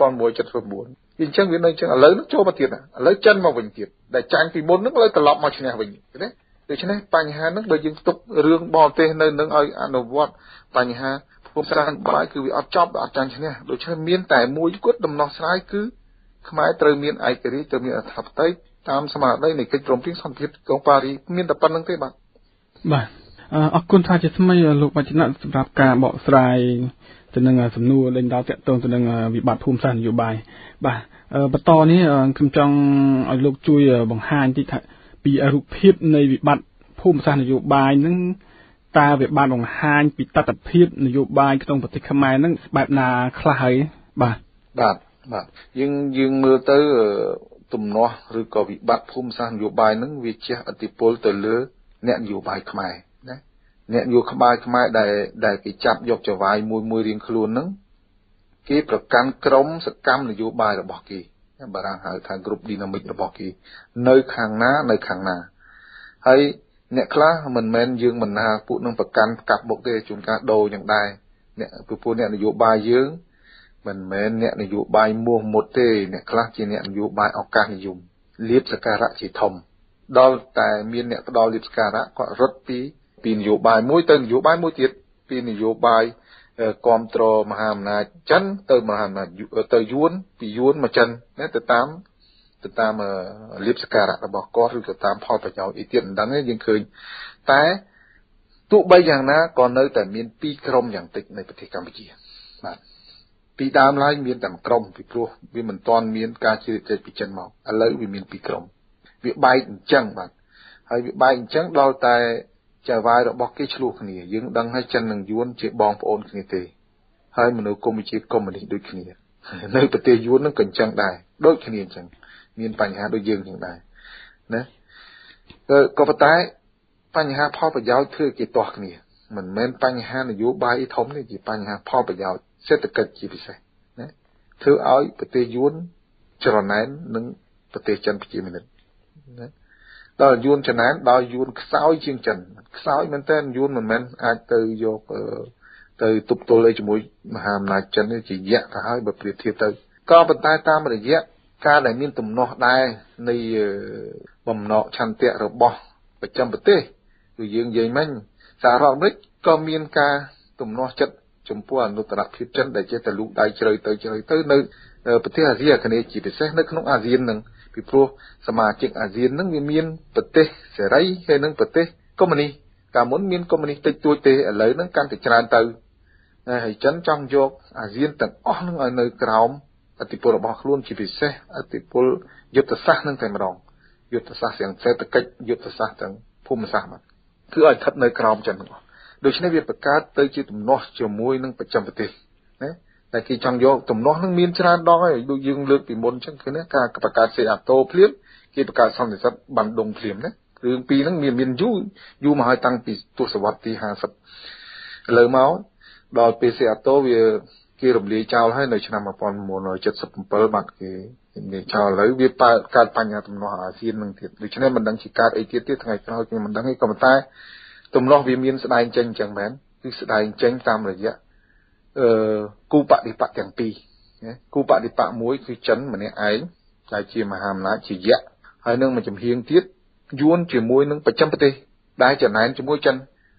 1979អញ្ចឹងវានៅចឹងឥឡូវនឹងចូលមកទៀតឥឡូវចិនមកវិញទៀតដែលចាញ់ពីមុនហ្នឹងឥឡូវត្រឡប់មកឈ្នះវិញណាដូច្នេះបញ្ហាហ្នឹងបើយើងទុករឿងបរទេសនៅនឹងឲ្យអនុវត្តបញ្ហាភូមិសាស្ត្របាយគឺវាអត់ចប់អត់ចាញ់ឈ្នះដូច្នេះមានតែមួយគត់ដំណោះស្រាយគឺខ្មែរត្រូវមានឯករាជ្យត្រូវមានអធិបតេយ្យតាមស្មារតីនៃកិច្ចព្រមព្រៀងសន្តិភាពក្រុងប៉ារីមានតែប៉ុណ្្នឹងទេបាទអរគុណថាជាថ្មីលោកវចនៈសម្រាប់ការបកស្រាយទៅនឹងសំណួរលេងដល់តាក់ទងទៅនឹងវិបត្តិភូមិសាស្ត្រនយោបាយបាទបន្តនេះខ្ញុំចង់ឲ្យលោកជួយបង្ហាញតិចថាពីរូបភាពនៃវិបត្តិភូមិសាស្ត្រនយោបាយនឹងតើវាបានបង្ហាញពីតថភាពនយោបាយក្នុងប្រទេសខ្មែរនឹងបែបណាខ្លះហើយបាទយើងមើលទៅទំនាស់ឬក៏វិបត្តិភូមិសាស្ត្រនយោបាយនឹងវាជះឥទ្ធិពលទៅលើអ្នកនយោបាយខ្មែរណាអ្នកនយោបាយខ្មែរដែលគេចាប់យកចវាយមួយរៀងខ្លួនហ្នឹងគេប្រកាន់ក្រុមសកម្មនយោបាយរបស់គេបារាំងហៅថា group dynamic របស់គេនៅខាងណាហើយអ្នកខ្លះមិនមែនយើងមិនណាពួកនឹងប្រកាន់កាប់បុកទេជួនកាលដូរយ៉ាងដែរអ្នកពួកអ្នកនយោបាយយើងមិនមែនអ្នកនយោបាយមោះមុតទេអ្នកខ្លះជាអ្នកនយោបាយឱកាសនិយមលៀបសការៈជាធំដល់តែមានអ្នកផ្ដាល់លៀបសការៈគាត់រត់ពីនយោបាយមួយទៅនយោបាយមួយទៀតពីនយោបាយគាំទ្រមហាអំណាចចិនទៅមហាអំណាចទៅយួនពីយួនមកចិនណាទៅតាមលៀបសការៈរបស់គាត់ឬទៅតាមផលប្រយោជន៍អីទៀតមិនដឹងទេយើងឃើញតែទោះបីយ៉ាងណាក៏នៅតែមាន2ក្រុមយ៉ាងតិចនៅប្រទេសកម្ពុជាបាទពីដើមឡើយមានតែ1ក្រុមពីព្រោះវាមិនទាន់មានការជ្រៀតជ្រែកពីចិនមកឥឡូវវាមាន2ក្រុមវាបែកអញ្ចឹងបាទហើយវាបែកអញ្ចឹងដល់តែចៅវាយរបស់គេឆ្លោះគ្នាយើងដឹងហើយចិននិងយួនជាបងប្អូនគ្នាទេហើយមនុស្សកម្ពុជាកុម្មុយនីសដូចគ្នានៅប្រទេសយួននឹងក៏អញ្ចឹងដែរដូចគ្នាអញ្ចឹងមានបញ្ហាដូចយើងអញ្ចឹងដែរណាក៏ប៉ុន្តែបញ្ហាផលប្រយោជន៍ធ្វើគេទាស់គ្នាមិនមែនបញ្ហានយោបាយធំទេជាបញ្ហាផលប្រយោជន៍សេដ្ឋកិច្ចជាពិសេសណាធ្វើឲ្យប្រទេសយួនច្រណែននឹងប្រទេសចិនប្រជាមានិតណាដល់យួនច្រណែនដល់យួនខ្សោយជាងចិនខ្សោយមែនតើយួនមិនមែនអាចទៅយកទៅទប់ទល់ជាមួយមហាអំណាចចិនជាយៈទៅហើយបើប្រៀបធៀបទៅក៏ប៉ុន្តែតាមរយៈការដែលមានទំនាស់ដែរនៃបំណងឆន្ទៈរបស់ប្រចាំប្រទេសគឺយើងនិយាយមិញសហរដ្ឋអាមេរិកក៏មានការទំនាស់ចិត្តចំពោះអនុត្តរភាពចិនដែលចេះតែលូកដៃជ្រៅទៅនៅប្រទេសអាស៊ីអាគ្នេយ៍ជាពិសេសនៅក្នុងអាស៊ាននឹងពីព្រោះសមាជិកអាស៊ាននឹងវាមានប្រទេសសេរីហើយនិងប្រទេសកុម្មុយនីសកាលមុនមានកុម្មុយនីសតិចតួចទេឥឡូវហ្នឹងកាន់តែច្រើនទៅហើយចិនចង់យកអាស៊ានទាំងអស់ហ្នឹងឲ្យនៅក្រោមឥទ្ធិពលរបស់ខ្លួនជាពិសេសឥទ្ធិពលយុទ្ធសាស្ត្រនឹងតែម្ដងយុទ្ធសាស្ត្រទាំងសេដ្ឋកិច្ចយុទ្ធសាស្ត្រទាំងភូមិសាស្ត្រមកគឺឲ្យស្ថិតនៅក្រោមចិនទាំងអស់ដូច្នេះវាបង្កើតទៅជាទំនាស់ជាមួយនឹងប្រចាំប្រទេសណាតែគេចង់យកទំនាស់នឹងមានច្រើនដងហើយដូចយើងលើកពីមុនអញ្ចឹងគឺណាការបង្កើតសេអាតូភ្លាមគេបង្កើតសន្និសីទបានដុងភ្លាមណារឿងពីរហ្នឹងមានយូរមកហើយតាំងពីទសវត្សរ៍ទី50ឥឡូវមកដល់ពេលសេអាតូវាគេរំលាយចោលហើយនៅឆ្នាំ1977បាត់គេនិយាយចោលឥឡូវវាកើតបញ្ហាទំនាស់អាស៊ាននឹងទៀតដូច្នេះមិនដឹងជាកើតអីទៀតទេថ្ងៃក្រោយគេមិនដឹងទេក៏ប៉ុន្តែទំនាស់វាមានស្ដែងចេញអញ្ចឹងមែនគឺស្ដែងចេញតាមរយៈគូបដិបត្តិទាំងពីរណាគូបដិបត្តិមួយគឺចិនម្នាក់ឯងដែលជាមហាអំណាចជាយៈហើយនឹងមួយចំហៀងទៀតយួនជាមួយនឹងប្រចាំប្រទេសដែលចំណែនជាមួយចិន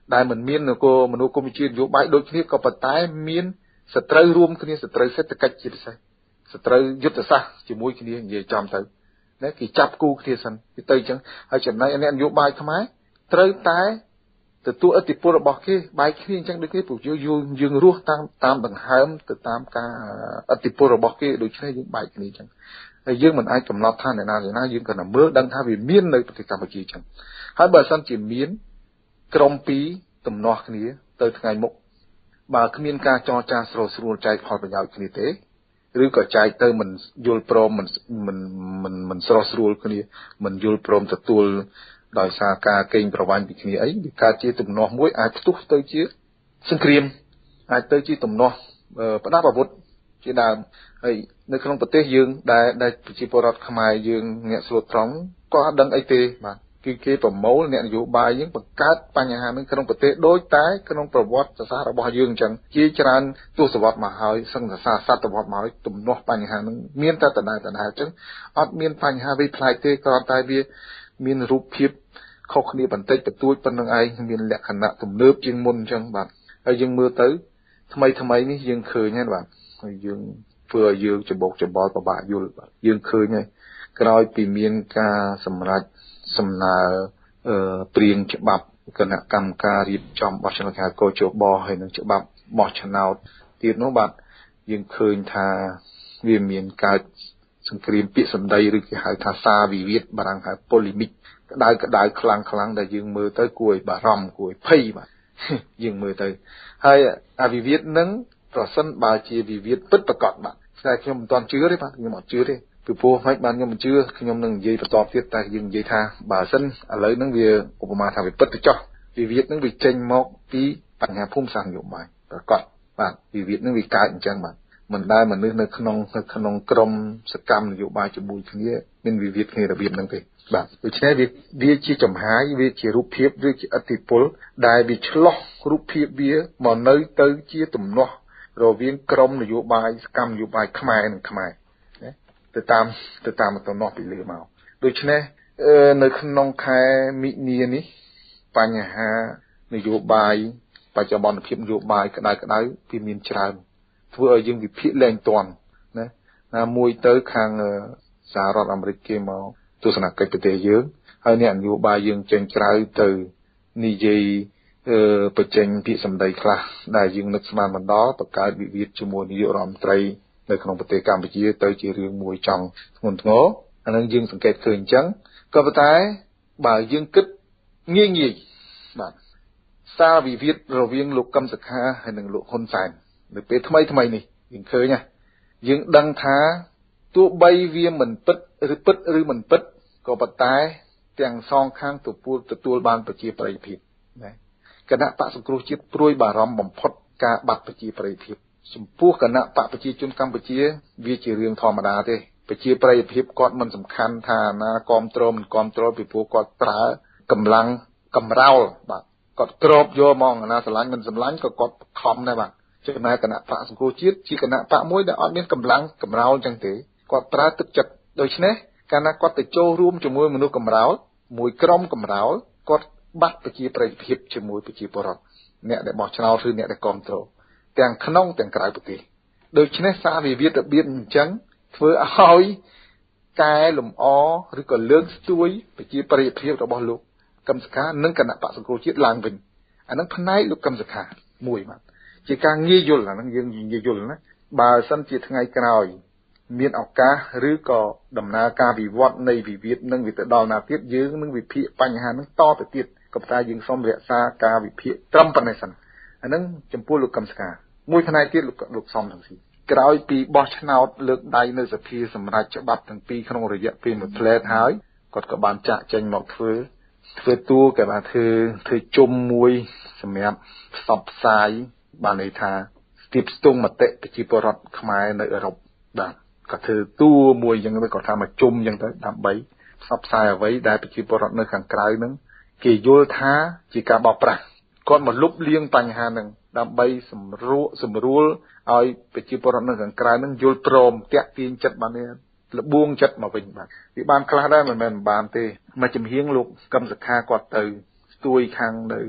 ដែលមិនមាននគរមនុស្សកម្ពុជានយោបាយដូចគ្នាក៏ប៉ុន្តែមានសត្រូវរួមគ្នាសត្រូវសេដ្ឋកិច្ចជាពិសេសសត្រូវយុទ្ធសាស្ត្រជាមួយគ្នានិយាយចំទៅណាគេចាប់គូគ្នាសិនទៅអញ្ចឹងហើយចំណែកអ្នកនយោបាយខ្មែរត្រូវតែទទួលឥទ្ធិពលរបស់គេបែកគ្នាអញ្ចឹងដូចគ្នាព្រោះយើងរស់តាមដង្ហើមទៅតាមការឥទ្ធិពលរបស់គេដូច្នេះយើងបែកគ្នាអញ្ចឹងហើយយើងមិនអាចកំណត់ថាអ្នកណាយើងគ្រាន់តែមើលដឹងថាវាមាននៅប្រទេសកម្ពុជាអញ្ចឹងហើយបើសិនជាមានក្រុមពីរទំនាស់គ្នាទៅថ្ងៃមុខបើគ្មានការចរចាស្រួលចែកផលប្រយោជន៍គ្នាទេឬក៏ចែកទៅមិនយល់ព្រមមិនស្រស់ស្រួលគ្នាមិនយល់ព្រមទទួលដោយសារការកេងប្រវ័ញ្ចពីគ្នាអីវាកើតជាទំនាស់មួយអាចផ្ទុះទៅជាសង្គ្រាមអាចទៅជាទំនាស់ផ្ដាប់អាវុធជាដើមហើយនៅក្នុងប្រទេសយើងដែលប្រជាពលរដ្ឋខ្មែរយើងអ្នកស្លូតត្រង់ក៏អត់ដឹងអីទេបាទគឺគេប្រមូលអ្នកនយោបាយយើងបង្កើតបញ្ហានឹងក្នុងប្រទេសដូចតែក្នុងប្រវត្តិសាស្ត្ររបស់យើងអញ្ចឹងជាច្រើនទសវត្សរ៍មកហើយសង្ឃសាសតវត្សរ៍មកហើយទំនាស់បញ្ហានឹងមានតែដដែលអញ្ចឹងអត់មានបញ្ហាវិប្លែកទេគ្រាន់តែវាមានរូបភាពខុសគ្នាបន្តិចបន្តួចប៉ុណ្្នឹងឯងមានលក្ខណៈទំនើបជាងមុនអញ្ចឹងបាទហើយយើងមើលទៅថ្មីនេះយើងឃើញហើយបាទហើយយើងធ្វើឲ្យយើងច្បោកច្បល់ពិបាកយល់បាទយើងឃើញហើយក្រោយពីមានការសម្រេចសំណើព្រៀងច្បាប់គណៈកម្មការរៀបចំបោះឆ្នោតហៅកោជបហើយនឹងច្បាប់បោះឆ្នោតទៀតនោះបាទយើងឃើញថាវាមានកើតសង្គ្រាមពាក្យសម្ដីឬគេហៅថាសារវិវាទបារាំងហៅ polemic ក្តៅខ្លាំងដែលយើងមើលទៅគួរឲ្យបារម្ភគួរឲ្យភ័យបាទយើងមើលទៅហើយអាវិវាទនឹងប្រសិនបើជាវិវាទពិតប្រាកដបាទតែខ្ញុំមិនទាន់ជឿទេបាទខ្ញុំអត់ជឿទេពីព្រោះមិនបានខ្ញុំមិនជឿខ្ញុំនឹងនិយាយបន្តទៀតតែយើងនិយាយថាបើសិនឥឡូវហ្នឹងវាឧបមាថាវាពិតទៅចោះវិវាទហ្នឹងវាចេញមកពីបញ្ហាភូមិសាស្ត្រនយោបាយប្រកបបាទវិវាទហ្នឹងវាកើតអញ្ចឹងបាទមិនដែលមនុស្សនៅក្នុងក្រមសកម្មនយោបាយជាមួយគ្នាមានវិវាទគ្នារបៀបហ្នឹងទេបាទដូច្នេះវាជាចំហាយវាជារូបភាពឬជាឥទ្ធិពលដែលវាឆ្លោះរូបភាពវាមកនៅទៅជាទំនាស់រវាងក្រមនយោបាយសកម្មនយោបាយខ្មែរនិងខ្មែរទៅតាមតំណោះពីលើមកដូច្នេះនៅក្នុងខែមិនិនានេះបញ្ហានយោបាយបច្ចុប្បន្នភាពនយោបាយក្តៅវាមានច្រើនធ្វើឲ្យយើងវិភាគលែងទាន់ណាមួយទៅខាងសហរដ្ឋអាមេរិកគេមកទស្សនកិច្ចប្រទេសយើងហើយអ្នកនយោបាយយើងចេញក្រៅទៅនិយាយបញ្ចេញពាក្យសម្ដីខ្លះដែលយើងនឹកស្មានមិនដល់បង្កើតវិវាទជាមួយនាយករដ្ឋមន្ត្រីនៅក្នុងប្រទេសកម្ពុជាទៅជារឿងមួយចង់ធ្ងន់ធ្ងរអានឹងយើងសង្កេតឃើញអញ្ចឹងក៏ប៉ុន្តែបើយើងគិតងាយបាទសារវិវាទរវាងលោកកឹមសុខាហើយនិងលោកហ៊ុនសែននៅពេលថ្មីនេះយើងឃើញយើងដឹងថាទោះបីវាមិនពិតឬមិនពិតក៏ប៉ុន្តែទាំងសងខាងទទួលបានប្រជាប្រិយភាពណាគណៈបកសង្គ្រោះជាតិព្រួយបារម្ភបំផុតការបាត់ប្រជាប្រិយភាពចំពោះគណៈបកប្រជាជនកម្ពុជាវាជារឿងធម្មតាទេប្រជាប្រិយភាពគាត់មិនសំខាន់ថាណាគ្រប់គ្រងមិនគ្រប់គ្រងពីព្រោះគាត់ប្រើកម្លាំងកំរោលបាទគាត់ក្របយកហ្មងណាស្រឡាញ់មិនស្រឡាញ់ក៏គាត់ខំដែរបាទចំណែកគណៈបកសង្គ្រោះជាតិជាគណៈបកមួយដែលអត់មានកម្លាំងកំរោលអញ្ចឹងទេគាត់ប្រើទឹកចិត្តដូច្នេះកាលណាគាត់ទៅចូលរួមជាមួយមនុស្សកំរោលមួយក្រុមកំរោលគាត់បាត់ប្រជាប្រិយភាពជាមួយប្រជាពលរដ្ឋអ្នកដែលបោះឆ្នោតឬអ្នកដែលគ្រប់គ្រងទាំងក្នុងទាំងក្រៅប្រទេសដូច្នេះសារវិវាទរបៀបអញ្ចឹងធ្វើឲ្យកែលម្អឬក៏លើកស្ទួយប្រជាប្រិយភាពរបស់លោកកឹមសុខានិងគណៈបកសង្គ្រោះជាតិឡើងវិញអានឹងផ្នែកលោកកឹមសុខាមួយបាទជាការងាយយល់អានឹងយើងងាយយល់ណាបើសិនជាថ្ងៃក្រោយមានឱកាសឬក៏ដំណើរការវិវត្តនៃវិវាទនឹងវាទៅដល់ណាទៀតយើងនឹងវិភាគបញ្ហានឹងតទៅទៀតក៏ប៉ុន្តែយើងសូមរក្សាការវិភាគត្រឹមប៉ុណ្ណេះសិនអានឹងចំពោះលោកកឹមសុខាមួយផ្នែកទៀតលោកសំរងស៊ីក្រោយពីបោះឆ្នោតលើកដៃនៅសភាសម្រាប់ច្បាប់ទាំងពីរក្នុងរយៈពេលមួយផ្លែតហើយគាត់ក៏បានចាក់ចេញមកធ្វើតួគេបានធ្វើជុំមួយសម្រាប់ផ្សព្វផ្សាយបានន័យថាស្ទាបស្ទង់មតិប្រជាពលរដ្ឋខ្មែរនៅអឺរ៉ុបបាទក៏ធ្វើតួមួយយ៉ាងទៅគាត់ថាមកជុំយ៉ាងទៅដើម្បីផ្សព្វផ្សាយអ្វីដែលប្រជាពលរដ្ឋនៅខាងក្រៅហ្នឹងគេយល់ថាជាការបោកប្រាស់គាត់មកលុបលាងបញ្ហាហ្នឹងដើម្បីសម្រួលឲ្យប្រជាពលរដ្ឋនៅខាងក្រៅហ្នឹងយល់ព្រមតាក់ទាញចិត្តបានលបួងចិត្តមកវិញបាទវាបានខ្លះដែរមិនមែនបានទេមកជំហៀងលោកកឹមសុខាគាត់ទៅស្ទួយខាងនៅ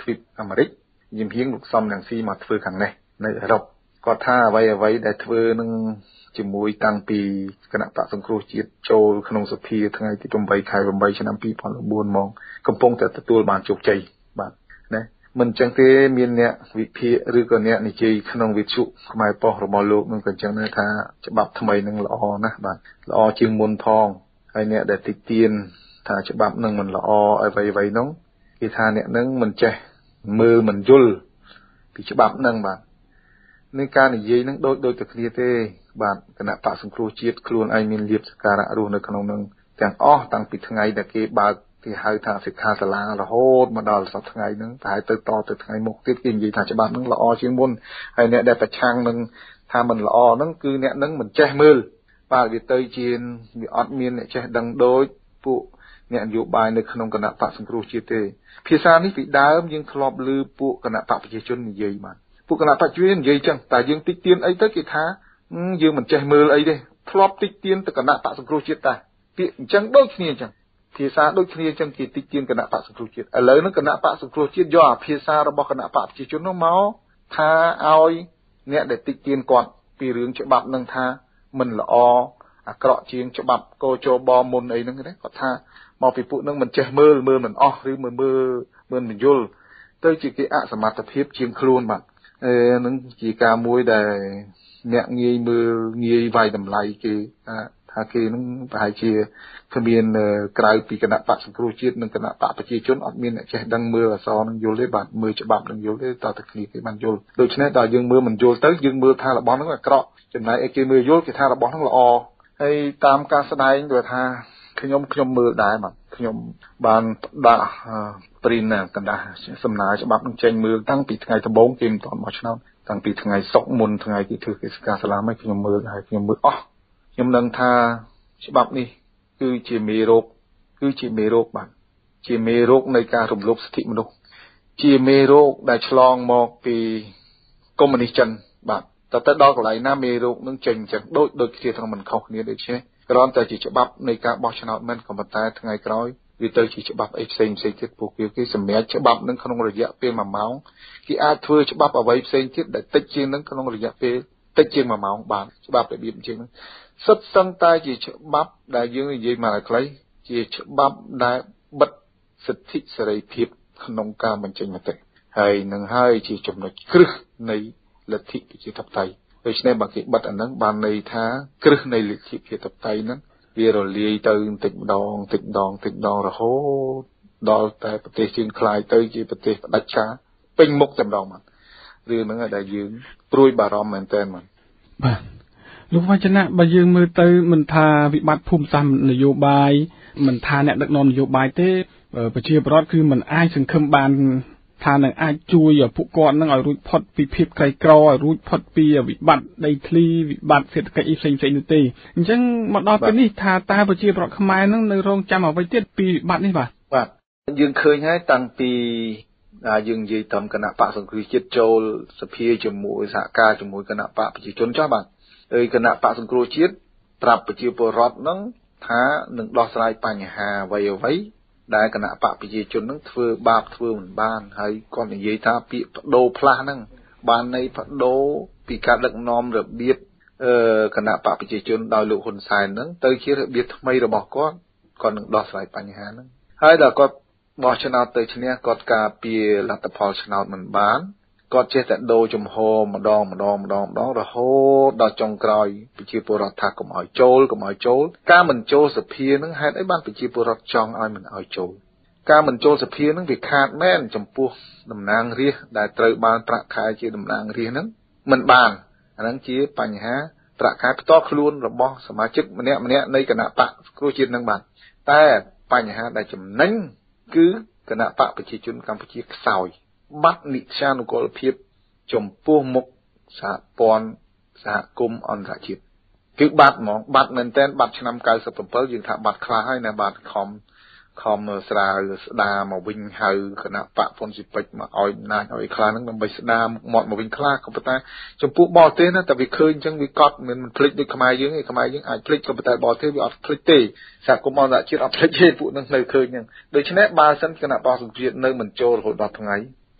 ទ្វីបអាមេរិកជំហៀងលោកសំរងស៊ីមកធ្វើខាងនេះនៅអឺរ៉ុបគាត់ថាអ្វីដែលធ្វើនឹងជាមួយតាំងពីគណៈបកសង្គ្រោះជាតិចូលក្នុងសភាថ្ងៃទី8 ខែ 8 ឆ្នាំ 2014 មកកំពុងតែទទួលបានជោគជ័យបាទណាមិនចឹងទេមានអ្នកវិភាគឬក៏អ្នកនិយាយក្នុងវិទ្យុខ្មែរប៉ុស្តិ៍របស់លោកនឹងក៏ចឹងដែរថាច្បាប់ថ្មីនឹងល្អណាស់បាទល្អជាងមុនផងហើយអ្នកដែលតិចទៀនថាច្បាប់នឹងមិនល្អអ្វីនោះគេថាអ្នកនឹងមិនចេះមើលមិនយល់ពីច្បាប់នឹងបាទនឹងការនិយាយនឹងដូចតែគ្នាទេបាទគណៈបកសង្គ្រោះជាតិខ្លួនឯងមានលៀបសការៈរស់នៅក្នុងនឹងទាំងអស់តាំងពីថ្ងៃដែលគេបើកគេហៅថាសិក្ខាសាលារហូតមកដល់សប្តាហ៍ថ្ងៃហ្នឹងប្រហែលទៅថ្ងៃមុខទៀតគេនិយាយថាច្បាប់ហ្នឹងល្អជាងមុនហើយអ្នកដែលប្រឆាំងនឹងថាមិនល្អហ្នឹងគឺអ្នកហ្នឹងមិនចេះមើលបាទវាទៅជាវាអត់មានអ្នកចេះដឹងដូចពួកអ្នកនយោបាយនៅក្នុងគណៈបកសង្គ្រោះជាតិទេភាសានេះពីដើមយើងធ្លាប់ឮពួកគណៈបកប្រជាជននិយាយបាទពួកគណៈបកប្រជាជននិយាយចឹងតែយើងតិចទៀនអីទៅគេថាយើងមិនចេះមើលអីទេធ្លាប់តិចទៀនទៅគណៈបកសង្គ្រោះជាតិតាពាក្យអញ្ចឹងដូចគ្នាអញ្ចឹងភាសាដូចគ្នាអញ្ចឹងគេតិចទៀនគណៈបកសង្គ្រោះជាតិឥឡូវហ្នឹងគណៈបកសង្គ្រោះជាតិយកអាភាសារបស់គណៈបកប្រជាជននោះមកថាឲ្យអ្នកដែលតិចទៀនគាត់ពីរឿងច្បាប់នឹងថាមិនល្អអាក្រក់ជាងច្បាប់កោជបមុនអីហ្នឹងទេគាត់ថាមកពីពួកនឹងមិនចេះមើលមិនអស់ឬមើលមិនយល់ទៅជាគេអសមត្ថភាពជាងខ្លួនបាទនឹងជាការមួយដែលអ្នកងាយមើលងាយវាយតម្លៃគេថាគេនឹងប្រហែលជាគ្មានក្រៅពីគណៈបកសង្គ្រោះជាតិនិងគណៈបកប្រជាជនអត់មានអ្នកចេះដឹងមើលអក្សរនឹងយល់ទេបាទមើលច្បាប់នឹងយល់ទេតើតែគ្នាគេបានយល់ដូច្នេះដល់យើងមើលមិនយល់ទៅយើងមើលថារបស់ហ្នឹងអាក្រក់ចំណែកឯគេមើលយល់គេថារបស់ហ្នឹងល្អហើយតាមការស្ដែងដូចថាខ្ញុំមើលដែរបាទខ្ញុំបានដាក់ព្រីនកណ្ដាស់សំណើច្បាប់នឹងចេញមើលតាំងពីថ្ងៃដំបូងគេមិនទាន់មកឆ្នោតតាំងពីថ្ងៃសុក្រមុនថ្ងៃគេធ្វើកិច្ចការសាលាមកខ្ញុំមើលហើយខ្ញុំមើលអស់ខ្ញុំដឹងថាច្បាប់នេះគឺជាមេរោគបាទជាមេរោគនៃការរំលោភសិទ្ធិមនុស្សជាមេរោគដែលឆ្លងមកពីកុម្មុយនីសចិនបាទតែដល់កន្លែងណាមេរោគនឹងចេញចឹងដូចគ្នាទាំងមិនខុសគ្នាដូចនេះគ្រាន់តែជាច្បាប់នៃការបោះឆ្នោតមិនក៏ប៉ុន្តែថ្ងៃក្រោយវាទៅជាច្បាប់អីផ្សេងទៀតពួកគេសម្រេចច្បាប់នឹងក្នុងរយៈពេល1ម៉ោងគេអាចធ្វើច្បាប់អ្វីផ្សេងទៀតដែលតិចជាងនឹងក្នុងរយៈពេលតិចជាង1ម៉ោងបានច្បាប់របៀបជាងហ្នឹងសិតសឹងតែជាច្បាប់ដែលយើងនិយាយមកឲ្យខ្លីជាច្បាប់ដែលបិទសិទ្ធិសេរីភាពក្នុងការបញ្ចេញមតិហើយនឹងហើយជាចំណុចគ្រឹះនៃលទ្ធិប្រជាធិបតេយ្យដូច្នេះបើគេបិទអាហ្នឹងបានន័យថាគ្រឹះនៃលទ្ធិប្រជាធិបតេយ្យហ្នឹងវារលាយទៅបន្តិចម្ដងរហូតដល់តែប្រទេសជើងខ្លាយទៅជាប្រទេសផ្ដាច់ការពេញមុខតែម្ដងមករឿងហ្នឹងដែលយើងព្រួយបារម្ភមែនទែនបាទលោកវចនៈបើយើងមើលទៅមិនថាវិបត្តិភូមិសាស្ត្រនយោបាយមិនថាអ្នកដឹកនាំនយោបាយទេប្រជាពលរដ្ឋគឺមិនអាចសង្ឃឹមបានថានឹងអាចជួយពួកគាត់នឹងឲ្យរួចផុតពីភាពក្រីក្រឲ្យរួចផុតពីវិបត្តិដីធ្លីវិបត្តិសេដ្ឋកិច្ចផ្សេងនោះទេអញ្ចឹងមកដល់ពេលនេះថាតើប្រជាពលរដ្ឋខ្មែរនឹងនៅរងចាំអ្វីទៀតពីវិបត្តិនេះបាទយើងឃើញហើយតាំងពីយើងនិយាយតាមគណៈបកសង្គ្រោះជាតិចូលសភាជាមួយសហការជាមួយគណៈបកប្រជាជនចាស់បាទហើយគណៈបកសង្គ្រោះជាតិប្រាប់ប្រជាពលរដ្ឋនឹងថានឹងដោះស្រាយបញ្ហាអ្វីដែលគណៈបកប្រជាជននឹងធ្វើបាបធ្វើមិនបានហើយគាត់និយាយថាពាក្យបដូរផ្លាស់ហ្នឹងបានន័យបដូរពីការដឹកនាំរបៀបគណៈបកប្រជាជនដោយលោកហ៊ុនសែនហ្នឹងទៅជារបៀបថ្មីរបស់គាត់នឹងដោះស្រាយបញ្ហាហ្នឹងហើយដល់គាត់បោះឆ្នោតទៅឈ្នះគាត់ការពារលទ្ធផលឆ្នោតមិនបានគាត់ចេះតែដូរចំហម្ដងរហូតដល់ចុងក្រោយប្រជាពលរដ្ឋថាកុំឲ្យចូលការមិនចូលសភានឹងហេតុអីបានប្រជាពលរដ្ឋចង់ឲ្យមិនឲ្យចូលការមិនចូលសភានឹងវាខាតមែនចំពោះតំណាងរាស្ត្រដែលត្រូវបានប្រាក់ខែជាតំណាងរាស្ត្រនឹងមិនបានអាហ្នឹងជាបញ្ហាប្រាក់ខែផ្ទាល់ខ្លួនរបស់សមាជិកម្នាក់នៃគណៈបកគ្រោះជាតិនឹងបានតែបញ្ហាដែលចំណេញគឺគណៈបកប្រជាជនកម្ពុជាខ្សោយបាត់និច្ចានុគលភាពចំពោះមុខសហព័ន្ធសហគមន៍អន្តរជាតិគឺបាត់ហ្មងបាត់មែនតើបាត់ឆ្នាំ97យើងថាបាត់ខ្លះហើយណាបាត់ខំស្រាវស្ដារមកវិញហៅគណៈបកហ៊ុនស៊ីពេចមកឲ្យអំណាចឲ្យខ្លះហ្នឹងដើម្បីស្ដារមកវិញខ្លះក៏ប៉ុន្តែចំពោះបរទេសណាតែវាឃើញអញ្ចឹងវាកត់មិនភ្លេចដូចខ្មែរយើងឯងខ្មែរយើងអាចភ្លេចក៏ប៉ុន្តែបរទេសវាអត់ភ្លេចទេសហគមន៍អន្តរជាតិអត់ភ្លេចទេពួកហ្នឹងនៅឃើញហ្នឹងដូច្នេះបើសិនគណៈបកសង្គ្រោះជាតិនៅមិនចូលរហូតដល់ថ្ងៃ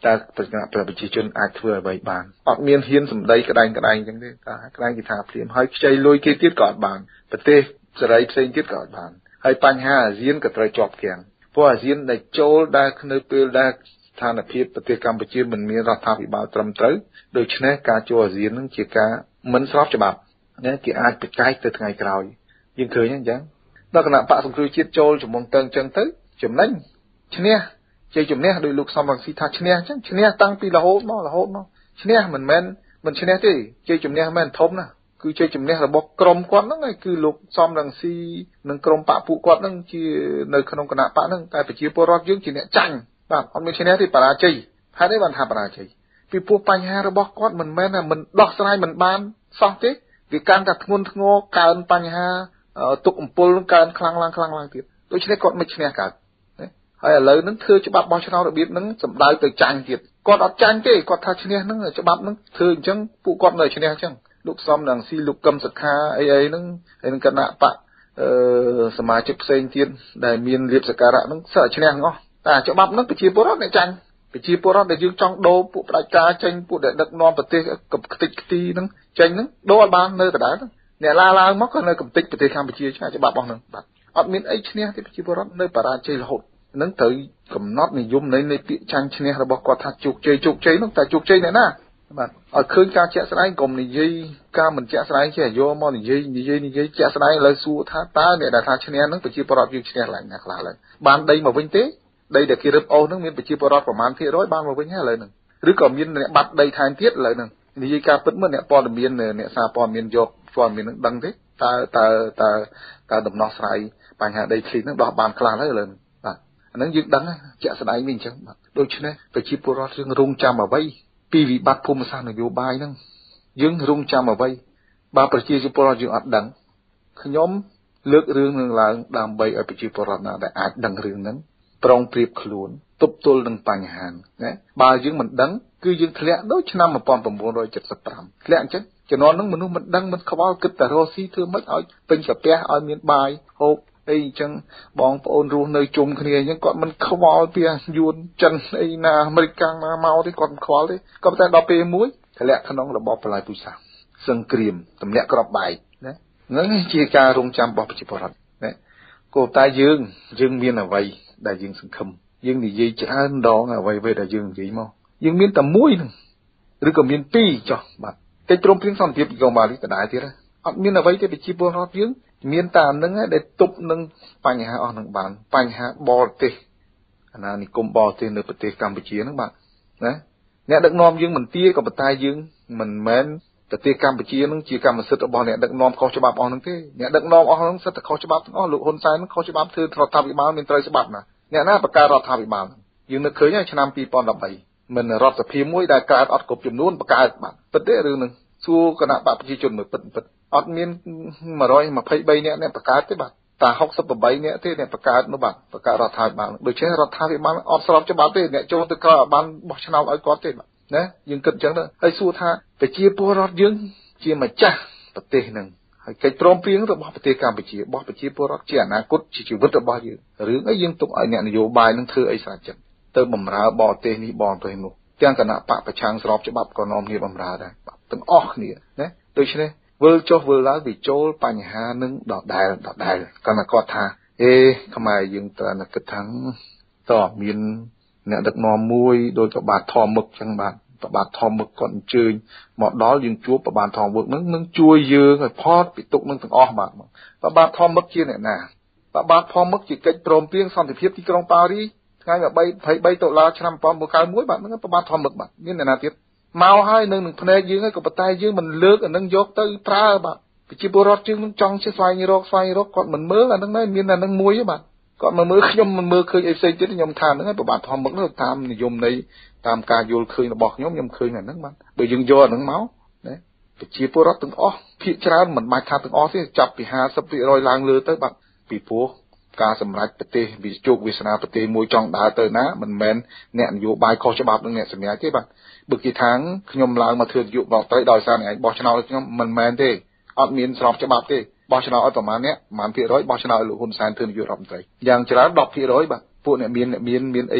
តែប្រជាជនអាចធ្វើអ្វីបានអត់មានហ៊ានសម្ដីក្តែងអញ្ចឹងទេតែក្តែងគេថាព្រាមហើយខ្ចីលុយគេទៀតក៏អត់បានប្រទេសសេរីផ្សេងទៀតក៏អត់បានហើយបញ្ហាអាស៊ានក៏ត្រូវជាប់គាំងព្រោះអាស៊ានដែលចូលដែលនៅពេលដែលស្ថានភាពប្រទេសកម្ពុជាមិនមានរដ្ឋាភិបាលត្រឹមត្រូវដូច្នេះការចូលអាស៊ាននឹងជាការមិនស្របច្បាប់ណាគេអាចបច្ចេកទៅថ្ងៃក្រោយយើងឃើញអញ្ចឹងដល់គណៈបកសង្គ្រោះជាតិចូលជាមួយទៅអញ្ចឹងទៅចំណេញឈ្នះជ័យជំនះដោយលោកសំរងស៊ីថាឈ្នះអញ្ចឹងឈ្នះតាំងពីរហូតមកឈ្នះមិនមែនមិនឈ្នះទេជ័យជំនះមិនធំណាគឺជ័យជំនះរបស់ក្រុមគាត់ហ្នឹងគឺលោកសំរងស៊ីនិងក្រុមបកពួកគាត់ហ្នឹងជានៅក្នុងគណៈបកហ្នឹងតែប្រជាពលរដ្ឋយើងជាអ្នកចាញ់បាទអត់មានឈ្នះទេបរាជ័យហើយនេះបានថាបរាជ័យពីព្រោះបញ្ហារបស់គាត់មិនមែនថាមិនដោះស្រាយមិនបានសោះទេវាកាន់តែធ្ងន់ធ្ងរកើនបញ្ហាទុកអំពើកើនខ្លាំងឡើងទៀតដូច្នេះគាត់មិនឈ្នះកើតហើយឥឡូវហ្នឹងធ្វើច្បាប់បោះឆ្នោតរបៀបហ្នឹងសម្ដៅទៅចាញ់ទៀតគាត់អត់ចាញ់ទេគាត់ថាឈ្នះហ្នឹងច្បាប់ហ្នឹងធ្វើអញ្ចឹងពួកគាត់នៅឈ្នះអញ្ចឹងលោកសំរងស៊ីលោកកឹមសុខាអីហ្នឹងហើយនឹងគណៈបកសមាជិកផ្សេងទៀតដែលមានលៀបសក្ការៈហ្នឹងសើឈ្នះទាំងអស់តែច្បាប់ហ្នឹងប្រជាពលរដ្ឋអ្នកចាញ់ប្រជាពលរដ្ឋដែលយើងចង់ដូរពួកផ្ដាច់ការចេញពួកដែលដឹកនាំប្រទេសខ្ទេចខ្ទីហ្នឹងចេញហ្នឹងដូរអត់បាននៅដដែលអ្នកឡើងមកក៏នៅកំទេចប្រទេសកម្ពុជាច្បាប់របស់ហ្នឹងបាទអត់មានអីឈ្នះទេប្រជាពលរដ្ឋនៅបរាជ័យរហូតនឹងត្រូវកំណត់និយមនៃពាក្យចាញ់ឈ្នះរបស់គាត់ថាជោគជ័យនោះតែជោគជ័យអ្នកណាបាទឲ្យឃើញការជាក់ស្ដែងកុំនិយាយការមិនជាក់ស្ដែងចេះយកមកនិយាយជាក់ស្ដែងឥឡូវសួរថាតើអ្នកដែលថាឈ្នះនឹងប្រជាពលរដ្ឋយើងឈ្នះឡើងណាខ្លះឡើងបានដីមកវិញទេដីដែលគេរឹបអូសនឹងមានប្រជាពលរដ្ឋប្រមាណភាគរយបានមកវិញហើយឥឡូវហ្នឹងឬក៏មានអ្នកបាត់ដីថែមទៀតឥឡូវហ្នឹងនិយាយការពិតមើលអ្នកព័ត៌មានអ្នកសារព័ត៌មានយកព័ត៌មាននឹងដឹងទេតើដំណោះស្រាយបញ្ហាដីធ្លីហ្នឹងដោះបានខ្លះហើយឥឡូវបាទអាហ្នឹងយើងដឹងជាក់ស្ដែងវិញអញ្ចឹងបាទដូច្នេះប្រជាពលរដ្ឋយើងរងចាំអ្វីពីវិបត្តិភូមិសាស្ត្រនយោបាយហ្នឹងយើងរងចាំអ្វីបើប្រជាពលរដ្ឋយើងអត់ដឹងខ្ញុំលើករឿងនឹងឡើងដើម្បីឲ្យប្រជាពលរដ្ឋណាដែលអាចដឹងរឿងហ្នឹងប្រុងប្រៀបខ្លួនទប់ទល់នឹងបញ្ហាណាបើយើងមិនដឹងគឺយើងធ្លាក់ដូចឆ្នាំ1975ធ្លាក់អញ្ចឹងជំនាន់ហ្នឹងមនុស្សមិនដឹងមិនខ្វល់គិតតែរស់ស៊ីធ្វើម៉េចឲ្យពេញកាពះឲ្យមានបាយហូបអីអញ្ចឹងបងប្អូនរស់នៅជុំគ្នាអញ្ចឹងគាត់មិនខ្វល់ពីយួនចិនអីណាអាមេរិកកាំងណាមកទេគាត់មិនខ្វល់ទេក៏តែដល់ពេលមួយធ្លាក់ក្នុងរបបបល្ល័យពូជសាសន៍សង្គ្រាមទម្លាក់ក្របបែកណាហ្នឹងជាការរងចាំរបស់ប្រជាពលរដ្ឋណាក៏តែយើងមានអ្វីដែលយើងសង្ឃឹមយើងនិយាយច្រើនដងអ្វីដែលយើងនិយាយមកយើងមានតែមួយហ្នឹងឬក៏មានពីរចុះបាទកិច្ចព្រមព្រៀងសន្តិភាពទីក្រុងប៉ារីសដដែលទៀតអត់មានអ្វីទេប្រជាពលរដ្ឋយើងមានតែអានឹងដែលទប់នឹងបញ្ហាអស់នឹងបានបញ្ហាបរទេសអាណានិគមបរទេសនៅប្រទេសកម្ពុជាហ្នឹងបាទណាអ្នកដឹកនាំយើងមិនទាក៏ប៉ុន្តែយើងមិនមែនប្រទេសកម្ពុជាហ្នឹងជាកម្មសិទ្ធិរបស់អ្នកដឹកនាំខុសច្បាប់អស់ហ្នឹងទេអ្នកដឹកនាំអស់ហ្នឹងសិទ្ធិខុសច្បាប់ទាំងអស់លោកហ៊ុនសែនហ្នឹងខុសច្បាប់ធ្វើរដ្ឋាភិបាលមានត្រូវច្បាប់ណាអ្នកណាបង្កើតរដ្ឋាភិបាលយើងនឹកឃើញហើយឆ្នាំ2013មិនរដ្ឋសភាមួយដែលកើតអត់គ្រប់ចំនួនបង្កើតបាទពិតទេរឿងហ្នឹងសួរគណៈបកប្រជាជនមើលពិតអត់មាន123នាក់អ្នកបង្កើតទេបាទតែ68នាក់ទេអ្នកបង្កើតនោះបាទបង្កើតរដ្ឋាភិបាលដូច្នេះរដ្ឋាភិបាលអត់ស្របច្បាប់ទេអ្នកចូលទៅក្រៅបានបោះឆ្នោតឲ្យគាត់ទេបាទណាយើងគិតអញ្ចឹងទៅហើយសួរថាប្រជាពលរដ្ឋយើងជាម្ចាស់ប្រទេសហ្នឹងហើយកិច្ចព្រមព្រៀងរបស់ប្រទេសកម្ពុជារបស់ប្រជាពលរដ្ឋជាអនាគតជាជីវិតរបស់យើងរឿងអីយើងទុកឲ្យអ្នកនយោបាយនឹងធ្វើអីស្រេចចិត្តទៅបំរើបរទេសនេះបរទេសនោះទាំងគណៈបកប្រឆាំងស្របច្បាប់ក៏នាំគ្នាបំរើដែរទាំងអស់គ្នាណាដូច្នេះវិលចុះវិលឡើងវាចូលបញ្ហានឹងដដែលគាត់ថាខ្មែរយើងត្រូវតែគិតថាតើមានអ្នកដឹកនាំមួយដោយប្របាទធម្មមឹកចឹងបាទប្របាទធម្មមឹកគាត់អញ្ជើញមកដល់យើងជួបប្របាទធម្មមឹកនឹងជួយយើងឲ្យផតពីទុកនឹងទាំងអស់បាទប្របាទធម្មមឹកជាអ្នកណាប្របាទធម្មមឹកជាកិច្ចព្រមព្រៀងសន្តិភាពទីក្រុងប៉ារីសថ្ងៃ23ដុល្លារឆ្នាំ1991បាទហ្នឹងប្របាទធម្មមឹកបាទមានអ្នកណាទៀតមកហើយនឹងភ្នែកយើងហើយក៏ប៉ុន្តែយើងមិនលើកអានឹងយកទៅប្រើបាទប្រជាពលរដ្ឋយើងនឹងចង់ស្វែងរកគាត់មិនមើលអានឹងដែរមានអានឹងមួយបាទគាត់មកមើលខ្ញុំមិនមើលឃើញអីផ្សេងទៀតខ្ញុំថាហ្នឹងហើយប្របាទធម្មមឹកនោះតាមនិយមនៃតាមការយល់ឃើញរបស់ខ្ញុំឃើញអាហ្នឹងបាទបើយើងយកអាហ្នឹងមកណាប្រជាពលរដ្ឋទាំងអស់ភាគច្រើនមិនបាច់ថាទាំងអស់ទេចាប់ពី 50% ឡើងលើទៅបាទពីព្រោះការសម្រេចប្រទេសវិជោគវាសនាប្រទេសមួយចង់ដើរទៅណាមិនមែនអ្នកនយោបាយខុសច្បាប់នឹងអ្នកសម្រេចទេបាទបើគេថាខ្ញុំឡើងមកធ្វើនយោបាយត្រីដោយសារអ្នកឯងបោះឆ្នោតខ្ញុំមិនមែនទេអត់មានស្របច្បាប់ទេបោះឆ្នោតឲ្យប្រមាណអ្នកប្រមាណភាគរយបោះឆ្នោតឲ្យលោកហ៊ុនសែនធ្វើនាយករដ្ឋមន្ត្រីយ៉ាងច្រើន 10% បាទពួកអ្នកមានអី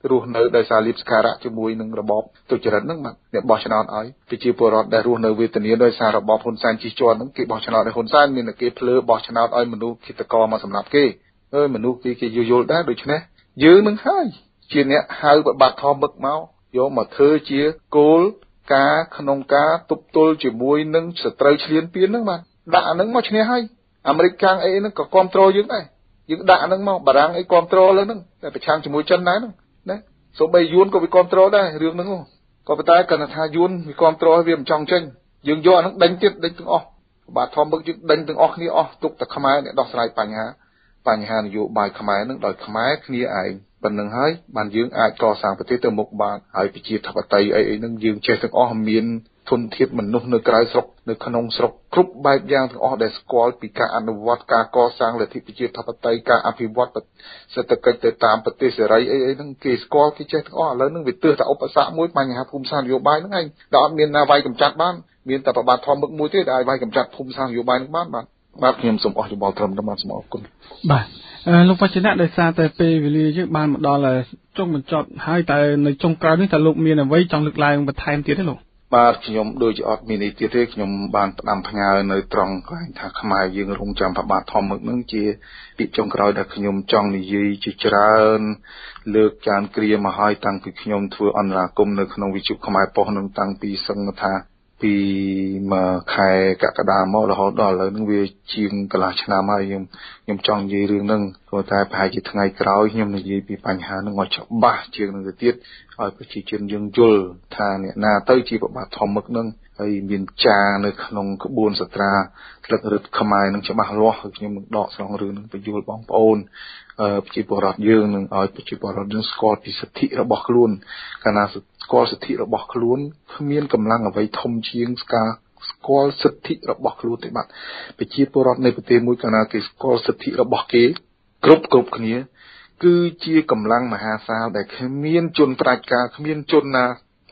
រស់នៅដោយសារលៀបសក្ការៈជាមួយនឹងរបបទុច្ចរិតហ្នឹងបាទអ្នកបោះឆ្នោតឲ្យប្រជាពលរដ្ឋដែលរស់នៅវេទនាដោយសាររបបហ៊ុនសែនជិះជាន់ហ្នឹងគេបោះឆ្នោតឲ្យហ៊ុនសែនមានតែគេភ្លើបោះឆ្នោតឲ្យមនុស្សឃាតករមកសម្លាប់គេហើយមនុស្សគេយល់ដែរដូច្នេះយើងនឹងហើយជាអ្នកហៅប្របាទធម្មឹកមកយកមកធ្វើជាគោលការក្នុងការទប់ទល់ជាមួយនឹងសត្រូវឈ្លានពានហ្នឹងបាទដាក់អាហ្នឹងមកឈ្នះហើយអាមេរិកកាំងអីហ្នឹងក៏គ្រប់គ្រងយើងដែរយើងដាក់អាហ្នឹងមកបារាំងអីគ្រប់គ្រងលើហ្នឹងតែប្រឆាំងជាមួយចិនដែរហ្នឹងណាសូម្បីយួនក៏វាគ្រប់គ្រងដែររឿងហ្នឹងក៏ប៉ុន្តែគាត់ថាយួនវាគ្រប់គ្រងវាមិនចង់ចេញយើងយកអាហ្នឹងដេញទៀតដេញទាំងអស់បាទធម្មឹកយើងដេញទាំងអស់គ្នាអស់ទុកតែខ្មែរអ្នកដោះស្រាយបញ្ហានយោបាយខ្មែរហ្នឹងដោយខ្មែរគ្នាឯងប៉ុណ្្នឹងហើយបានយើងអាចកសាងប្រទេសទៅមុខបានហើយប្រជាធិបតេយ្យអីហ្នឹងយើងចេះទាំងអស់មានធនធានមនុស្សនៅក្រៅស្រុកនៅក្នុងស្រុកគ្រប់បែបយ៉ាងទាំងអស់ដែលស្គាល់ពីការអនុវត្តការកសាងលទ្ធិប្រជាធិបតេយ្យការអភិវឌ្ឍសេដ្ឋកិច្ចទៅតាមប្រទេសសេរីអីហ្នឹងគេស្គាល់គេចេះទាំងអស់ឥឡូវហ្នឹងវាទើសតែឧបសគ្គមួយបញ្ហាភូមិសាស្ត្រនយោបាយហ្នឹងឯងដែលអត់មានណាវាយកម្ចាត់បានមានតែប្របាទធម្មឹកមួយទេដែលវាយកម្ចាត់ភូមិសាស្ត្រនយោបាយហ្នឹងបាទខ្ញុំសូមអរយោបល់ត្រឹមតែបាទសូមអរគុណបាទលោកវចនៈដោយសារតែពេលវេលាយើងបានមកដល់ចុងបញ្ចប់ហើយតែនៅចុងក្រោយនេះតើលោកមានអ្វីចង់លើកឡើងបន្ថែមទៀតទេលោកបាទខ្ញុំដូចជាអត់មានអីទៀតទេខ្ញុំបានផ្ដាំផ្ញើនៅត្រង់កន្លែងថាខ្មែរយើងរងចាំប្របាទធម្មឹកនឹងជាពាក្យចុងក្រោយដែលខ្ញុំចង់និយាយជាច្រើនលើកចានគ្រាមកហើយតាំងពីខ្ញុំធ្វើអន្តរាគមន៍នៅក្នុងវិទ្យុខ្មែរប៉ុស្តិ៍នឹងតាំងពីសឹងថាពីមួយខែកក្កដាមករហូតដល់ឥឡូវនឹងវាជាងកន្លះឆ្នាំហើយខ្ញុំចង់និយាយរឿងហ្នឹងព្រោះតែប្រហែលជាថ្ងៃក្រោយខ្ញុំនិយាយពីបញ្ហាហ្នឹងឲ្យច្បាស់ជាងនឹងទៅទៀតឲ្យប្រជាជនយើងយល់ថាអ្នកណាទៅជាប្របាទធម្មឹកហ្នឹងហើយមានចានៅក្នុងក្បួនសត្រាស្លឹករឹតខ្មែរនឹងច្បាស់លាស់ខ្ញុំនឹងដកស្រង់រឿងហ្នឹងបញ្យល់បងប្អូនប្រជាពលរដ្ឋយើងនឹងឲ្យប្រជាពលរដ្ឋយើងស្គាល់ពីសិទ្ធិរបស់ខ្លួនកាលណាស្គាល់សិទ្ធិរបស់ខ្លួនគ្មានកម្លាំងអ្វីធំជាងស្គាល់សិទ្ធិរបស់ខ្លួនទេបាទប្រជាពលរដ្ឋនៅប្រទេសមួយកាលណាគេស្គាល់សិទ្ធិរបស់គេគ្រប់គ្នាគឺជាកម្លាំងមហាសាលដែលគ្មានជនប្រាជ្ញការគ្មានជនណា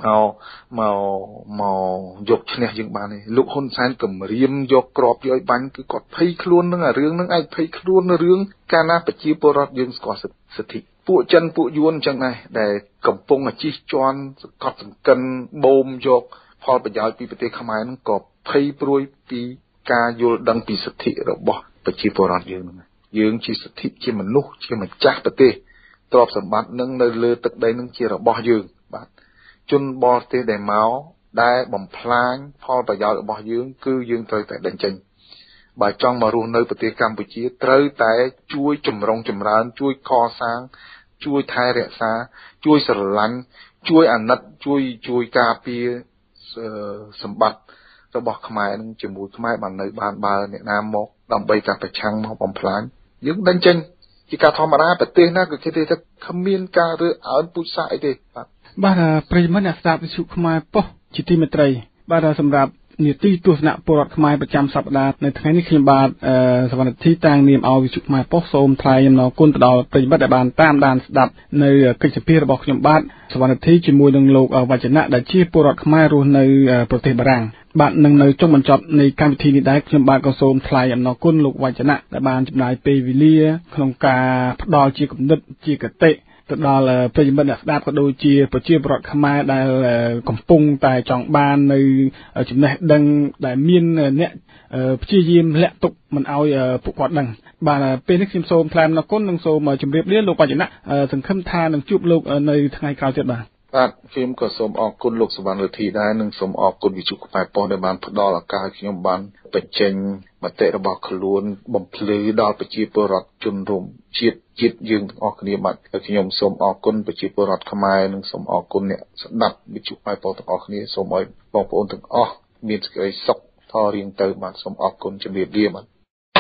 មកយកឈ្នះយើងបានទេលោកហ៊ុនសែនគម្រាមយកក្របយកបាញ់គឺគាត់ភ័យខ្លួននឹងអារឿងហ្នឹងឯងភ័យខ្លួនរឿងកាលណាប្រជាពលរដ្ឋយើងស្គាល់សិទ្ធិពួកចិនពួកយួនអញ្ចឹងដែរដែលកំពុងជិះជាន់សកត់សង្កិនបូមយកផលប្រយោជន៍ពីប្រទេសខ្មែរហ្នឹងក៏ភ័យព្រួយពីការយល់ដឹងពីសិទ្ធិរបស់ប្រជាពលរដ្ឋយើងហ្នឹងយើងជាសិទ្ធិជាមនុស្សជាម្ចាស់ប្រទេសទ្រព្យសម្បត្តិនឹងនៅលើទឹកដីនឹងជារបស់យើងបាទជនបរទេសដែលមកដែលបំផ្លាញផលប្រយោជន៍របស់យើងគឺយើងត្រូវតែដេញចេញបើចង់មករស់នៅប្រទេសកម្ពុជាត្រូវតែជួយចម្រុងចម្រើនជួយកសាងជួយថែរក្សាជួយស្រឡាញ់ជួយអាណិតជួយការពារសម្បត្តិរបស់ខ្មែរនឹងជាមួយខ្មែរបាននៅបានបើអ្នកណាមកដើម្បីតែប្រឆាំងមកបំផ្លាញយើងដេញចេញជាការធម្មតាប្រទេសណាក៏គេថាគ្មានការរើអើងពូជសាសន៍អីទេបាទប្រិយមិត្តអ្នកស្ដាប់វិទ្យុខ្មែរប៉ុស្តិ៍ជាទីមេត្រីបាទសម្រាប់នីតិទស្សនៈពលរដ្ឋខ្មែរប្រចាំសប្តាហ៍នៅថ្ងៃនេះខ្ញុំបាទសវណ្ណធីតាំងនាមឲ្យវិទ្យុខ្មែរប៉ុស្តិ៍សូមថ្លែងអំណរគុណទៅដល់ប្រិយមិត្តដែលបានតាមដានស្ដាប់នៅកិច្ចសម្ភាសរបស់ខ្ញុំបាទសវណ្ណធីជាមួយនឹងលោកវចនៈដែលជាពលរដ្ឋខ្មែររស់នៅប្រទេសបារាំងបាទនឹងនៅចុងបញ្ចប់នៃកម្មវិធីនេះដែរខ្ញុំបាទក៏សូមថ្លែងអំណរគុណលោកវចនៈដែលបានចំណាយពេលវេលាក្នុងការផ្ដល់ជាគំនិតជាគតិទៅដល់ប្រិយមិត្តអ្នកស្ដាប់ក៏ដូចជាប្រជាពលរដ្ឋខ្មែរដែលកំពុងតែចង់បាននៅចំណេះដឹងដែលមានអ្នកព្យាយាមលាក់ទុកមិនឲ្យពួកគាត់ដឹងបាទពេលនេះខ្ញុំសូមថ្លែងអំណរគុណនិងសូមជម្រាបលាលោកវចនៈសង្ឃឹមថានឹងជួបលោកនៅថ្ងៃក្រោយទៀតបាទខ្ញុំក៏សូមអរគុណលោកសវណ្ណរិទ្ធីដែរនិងសូមអរគុណវិទ្យុខ្មែរប៉ុស្តិ៍ដែលបានផ្ដល់ឱកាសឲ្យខ្ញុំបានបញ្ចេញមតិរបស់ខ្លួនបំភ្លឺដល់ប្រជាពលរដ្ឋជនរួមជាតិយើងទាំងអស់គ្នាបាទខ្ញុំសូមអរគុណប្រជាពលរដ្ឋខ្មែរនិងសូមអរគុណអ្នកស្ដាប់វិទ្យុខ្មែរប៉ុស្តិ៍ទាំងអស់គ្នាសូមឲ្យបងប្អូនទាំងអស់មានសេចក្តីសុខថរៀងទៅបាទសូមអរគុណជម្រាបលាបាទ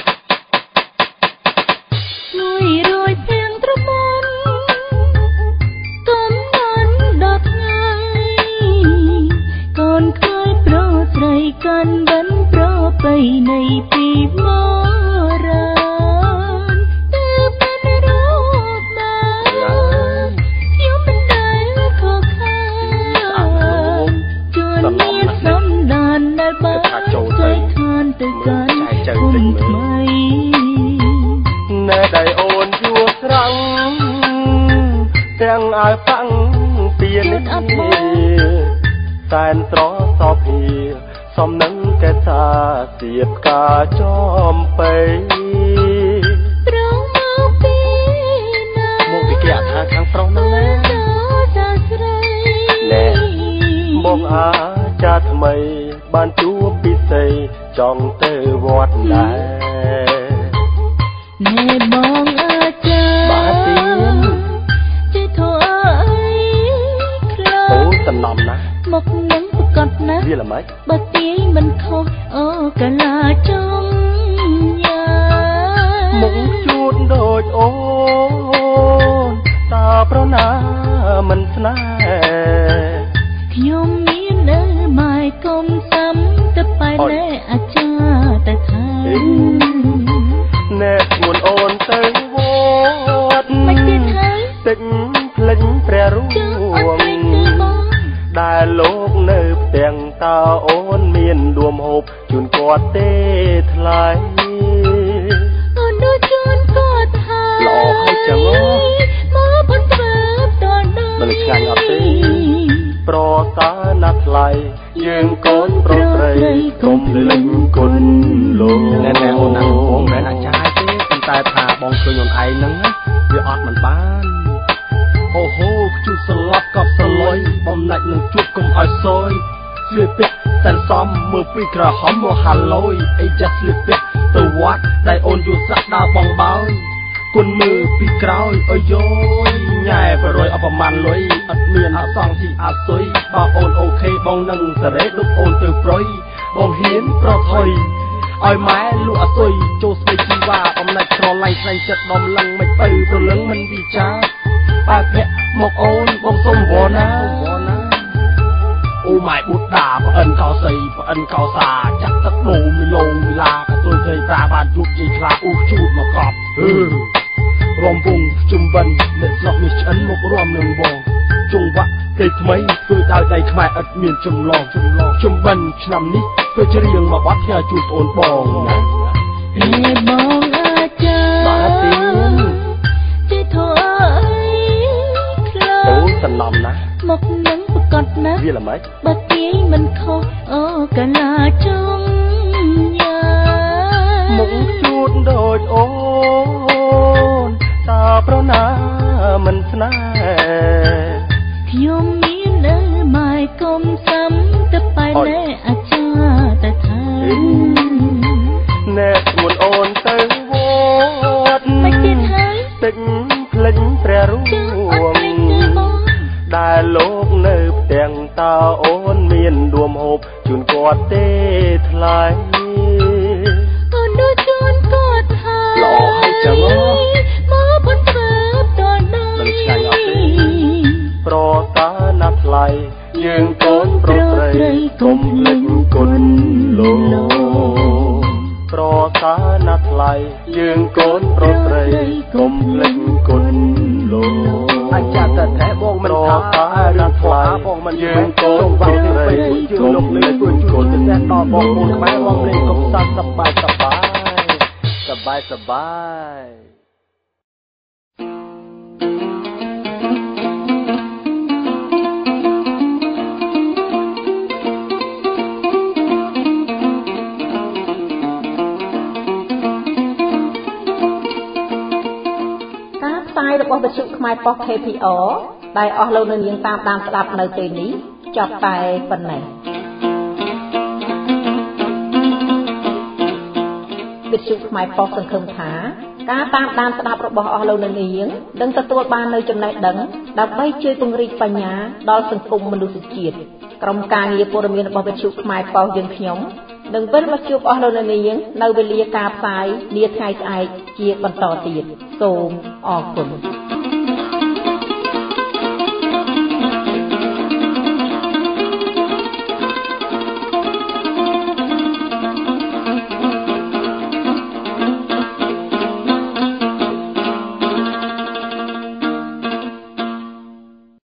មួយរួយទៀងត្រមន់កូនខ្លាយប្រស្រីកាន់បិណ្ឌប្រពៃណីពីបុរាណទើបបានរកបានខ្ញុំមិនដែលខកខានជួនមានសំដានដែលបានចែកខានទៅកាន់គុំថ្មីណែដៃអូនយួរស្រង់ទាំងឲ្យប៉ាំងតែនត្រសោភាសំនឹងកែសាសៀបការចំបីប្រងមកពីណាមកពីគេអថាខាងប្រុសនោះណាសាស្រីណែបងអាចារ្យថ្មីបានជួបពិសេសចង់ទៅវត្តដែរណែបងអាចារ្យបាទទីចេះធ្វើអីខ្លាំងអូតំណំណាមកនឹងប្រកាសណាវាល្មិចបើទាយមិនខុសអូកាលាចង់ញ៉ាមកជួតដូចអូនតាប្រណាមិនស្នេហ៍ខ្ញុំមាននៅម៉ែកុំសាំទៅបែរណែអាចារ្យតែថាណែជួនអូនទៅវត្តមិនទៀតហើយទឹកភ្លេចព្រះរូបដែលលោកនៅផ្ទាំងតើអូនមានដួមហូបជូនគាត់ទេថ្លៃអូនដូចជូនគាត់ហើយល្អហើយចឹងមកប៉ុនធ្វើតដល់មិនឆ្ងាញ់អត់ទេប្រសាណាស់ថ្លៃយើងកូនប្រុសស្រីកុំលិញគុណលោកណែអូនណាបងមិនអាចចាយទេប៉ុន្តែថាបងឃើញអូនឯងហ្នឹងវាអត់មិនបានអូហូខ្ជូតស្លាប់កប់សលុយបំណាច់នឹងជួបកុំឲ្យសយស្លៀកពាក់តែសមមើលពីក្រហមមកហាឡូយអីចាស់ស្លៀកពាក់ទៅវត្តដែលអូនយល់សាក់ដើរបងបោយគុណមើលពីក្រោយអើយយញ៉ែប្ររយអបប្រមាណលុយអត់មានអសងទីអាសុយបើអូនអូខេបងនឹងសរេដូចអូនទៅប្រុយបងហ៊ានប្រថុយឲ្យម៉ែលក់អសុយចូលស្ដីជីវ៉ាអំណាចស្រឡាញ់ស្នេហ៍ចិត្តដំឡឹងមិនទៅព្រលឹងមិនវិចារបែបភ័ក្រមកអូនបងសុំវណ្ណាអូម៉ែបុត្តាប្អិនកោសីប្អិនកោសាចាក់ទឹកដូមលងវិឡាកទុយត្រីប្រាបានជួបជ័យខ្លាអ៊ូជូតមកកប់រំពងជុំបិនអ្នកស្រុកនេះឆ្អិនមករំនឹងបងជង្វាក់គេថ្មីធ្វើដោយដៃខ្មែរឥតមានចម្លងជុំបិនឆ្នាំនេះធ្វើច្រៀងមកបាត់ផ្ញើជូនប្អូនបងណាហេបងអាចារ្យបាទទីចេះធ្វើអីខ្លាំងអូសំណំណាមកនឹងប្រកាសណាវាល្មិចបើទាយមិនខុសអូកាលាចង់ញ៉ាមកជួតដូចអូនតាប្រណាមិនស្នេហ៍ខ្ញុំមាននៅម៉ែកុំសាំទៅបែរណែអាចារ្យតែថាណែជួនអូនទៅវត្តមិនទៀតហើយទឹកភ្លេចព្រះរូបដែលលោកនៅផ្ទាំងតើអូនមានដួមហូបជូនគាត់ទេថ្លៃអូនដូចជូនគាត់ហើយល្អហើយចឹងមកប៉ុនធ្វើតដល់មិនឆ្ងាញ់អត់ទេប្រសាណាស់ថ្លៃយើងកូនប្រុសស្រីកុំលិញគុណលោកប្រសាណាស់ថ្លៃយើងកូនប្រុសស្រីកុំលិញគុណលោកអាចចាត់តែបងមិនថារឿងថ្លៃបងមិនយើងកូនប្រុសស្រីជុំលោកលេងជួយជូនទៅដល់បងប្អូនខ្មែរបងលេងកុំសាសសប្បាយសប្បាយរបស់វិទ្យុខ្មែរប៉ុស KPR ដែលអស់លោកនៅនាងតាមដានស្ដាប់នៅពេលនេះចប់តែប៉ុណ្ណេះវិទ្យុខ្មែរប៉ុសសង្ឃឹមថាការតាមដានស្ដាប់របស់អស់លោកនៅនាងនឹងទទួលបាននូវចំណេះដឹងដើម្បីជួយពង្រីកបញ្ញាដល់សង្គមមនុស្សជាតិក្រុមការងារព័ត៌មានរបស់វិទ្យុខ្មែរប៉ុសយើងខ្ញុំនឹងវិលមកជួបអស់លោកនៅនាងនៅវេលាការផ្សាយនាថ្ងៃស្អែកជាបន្តទៀតសូមអរគុណ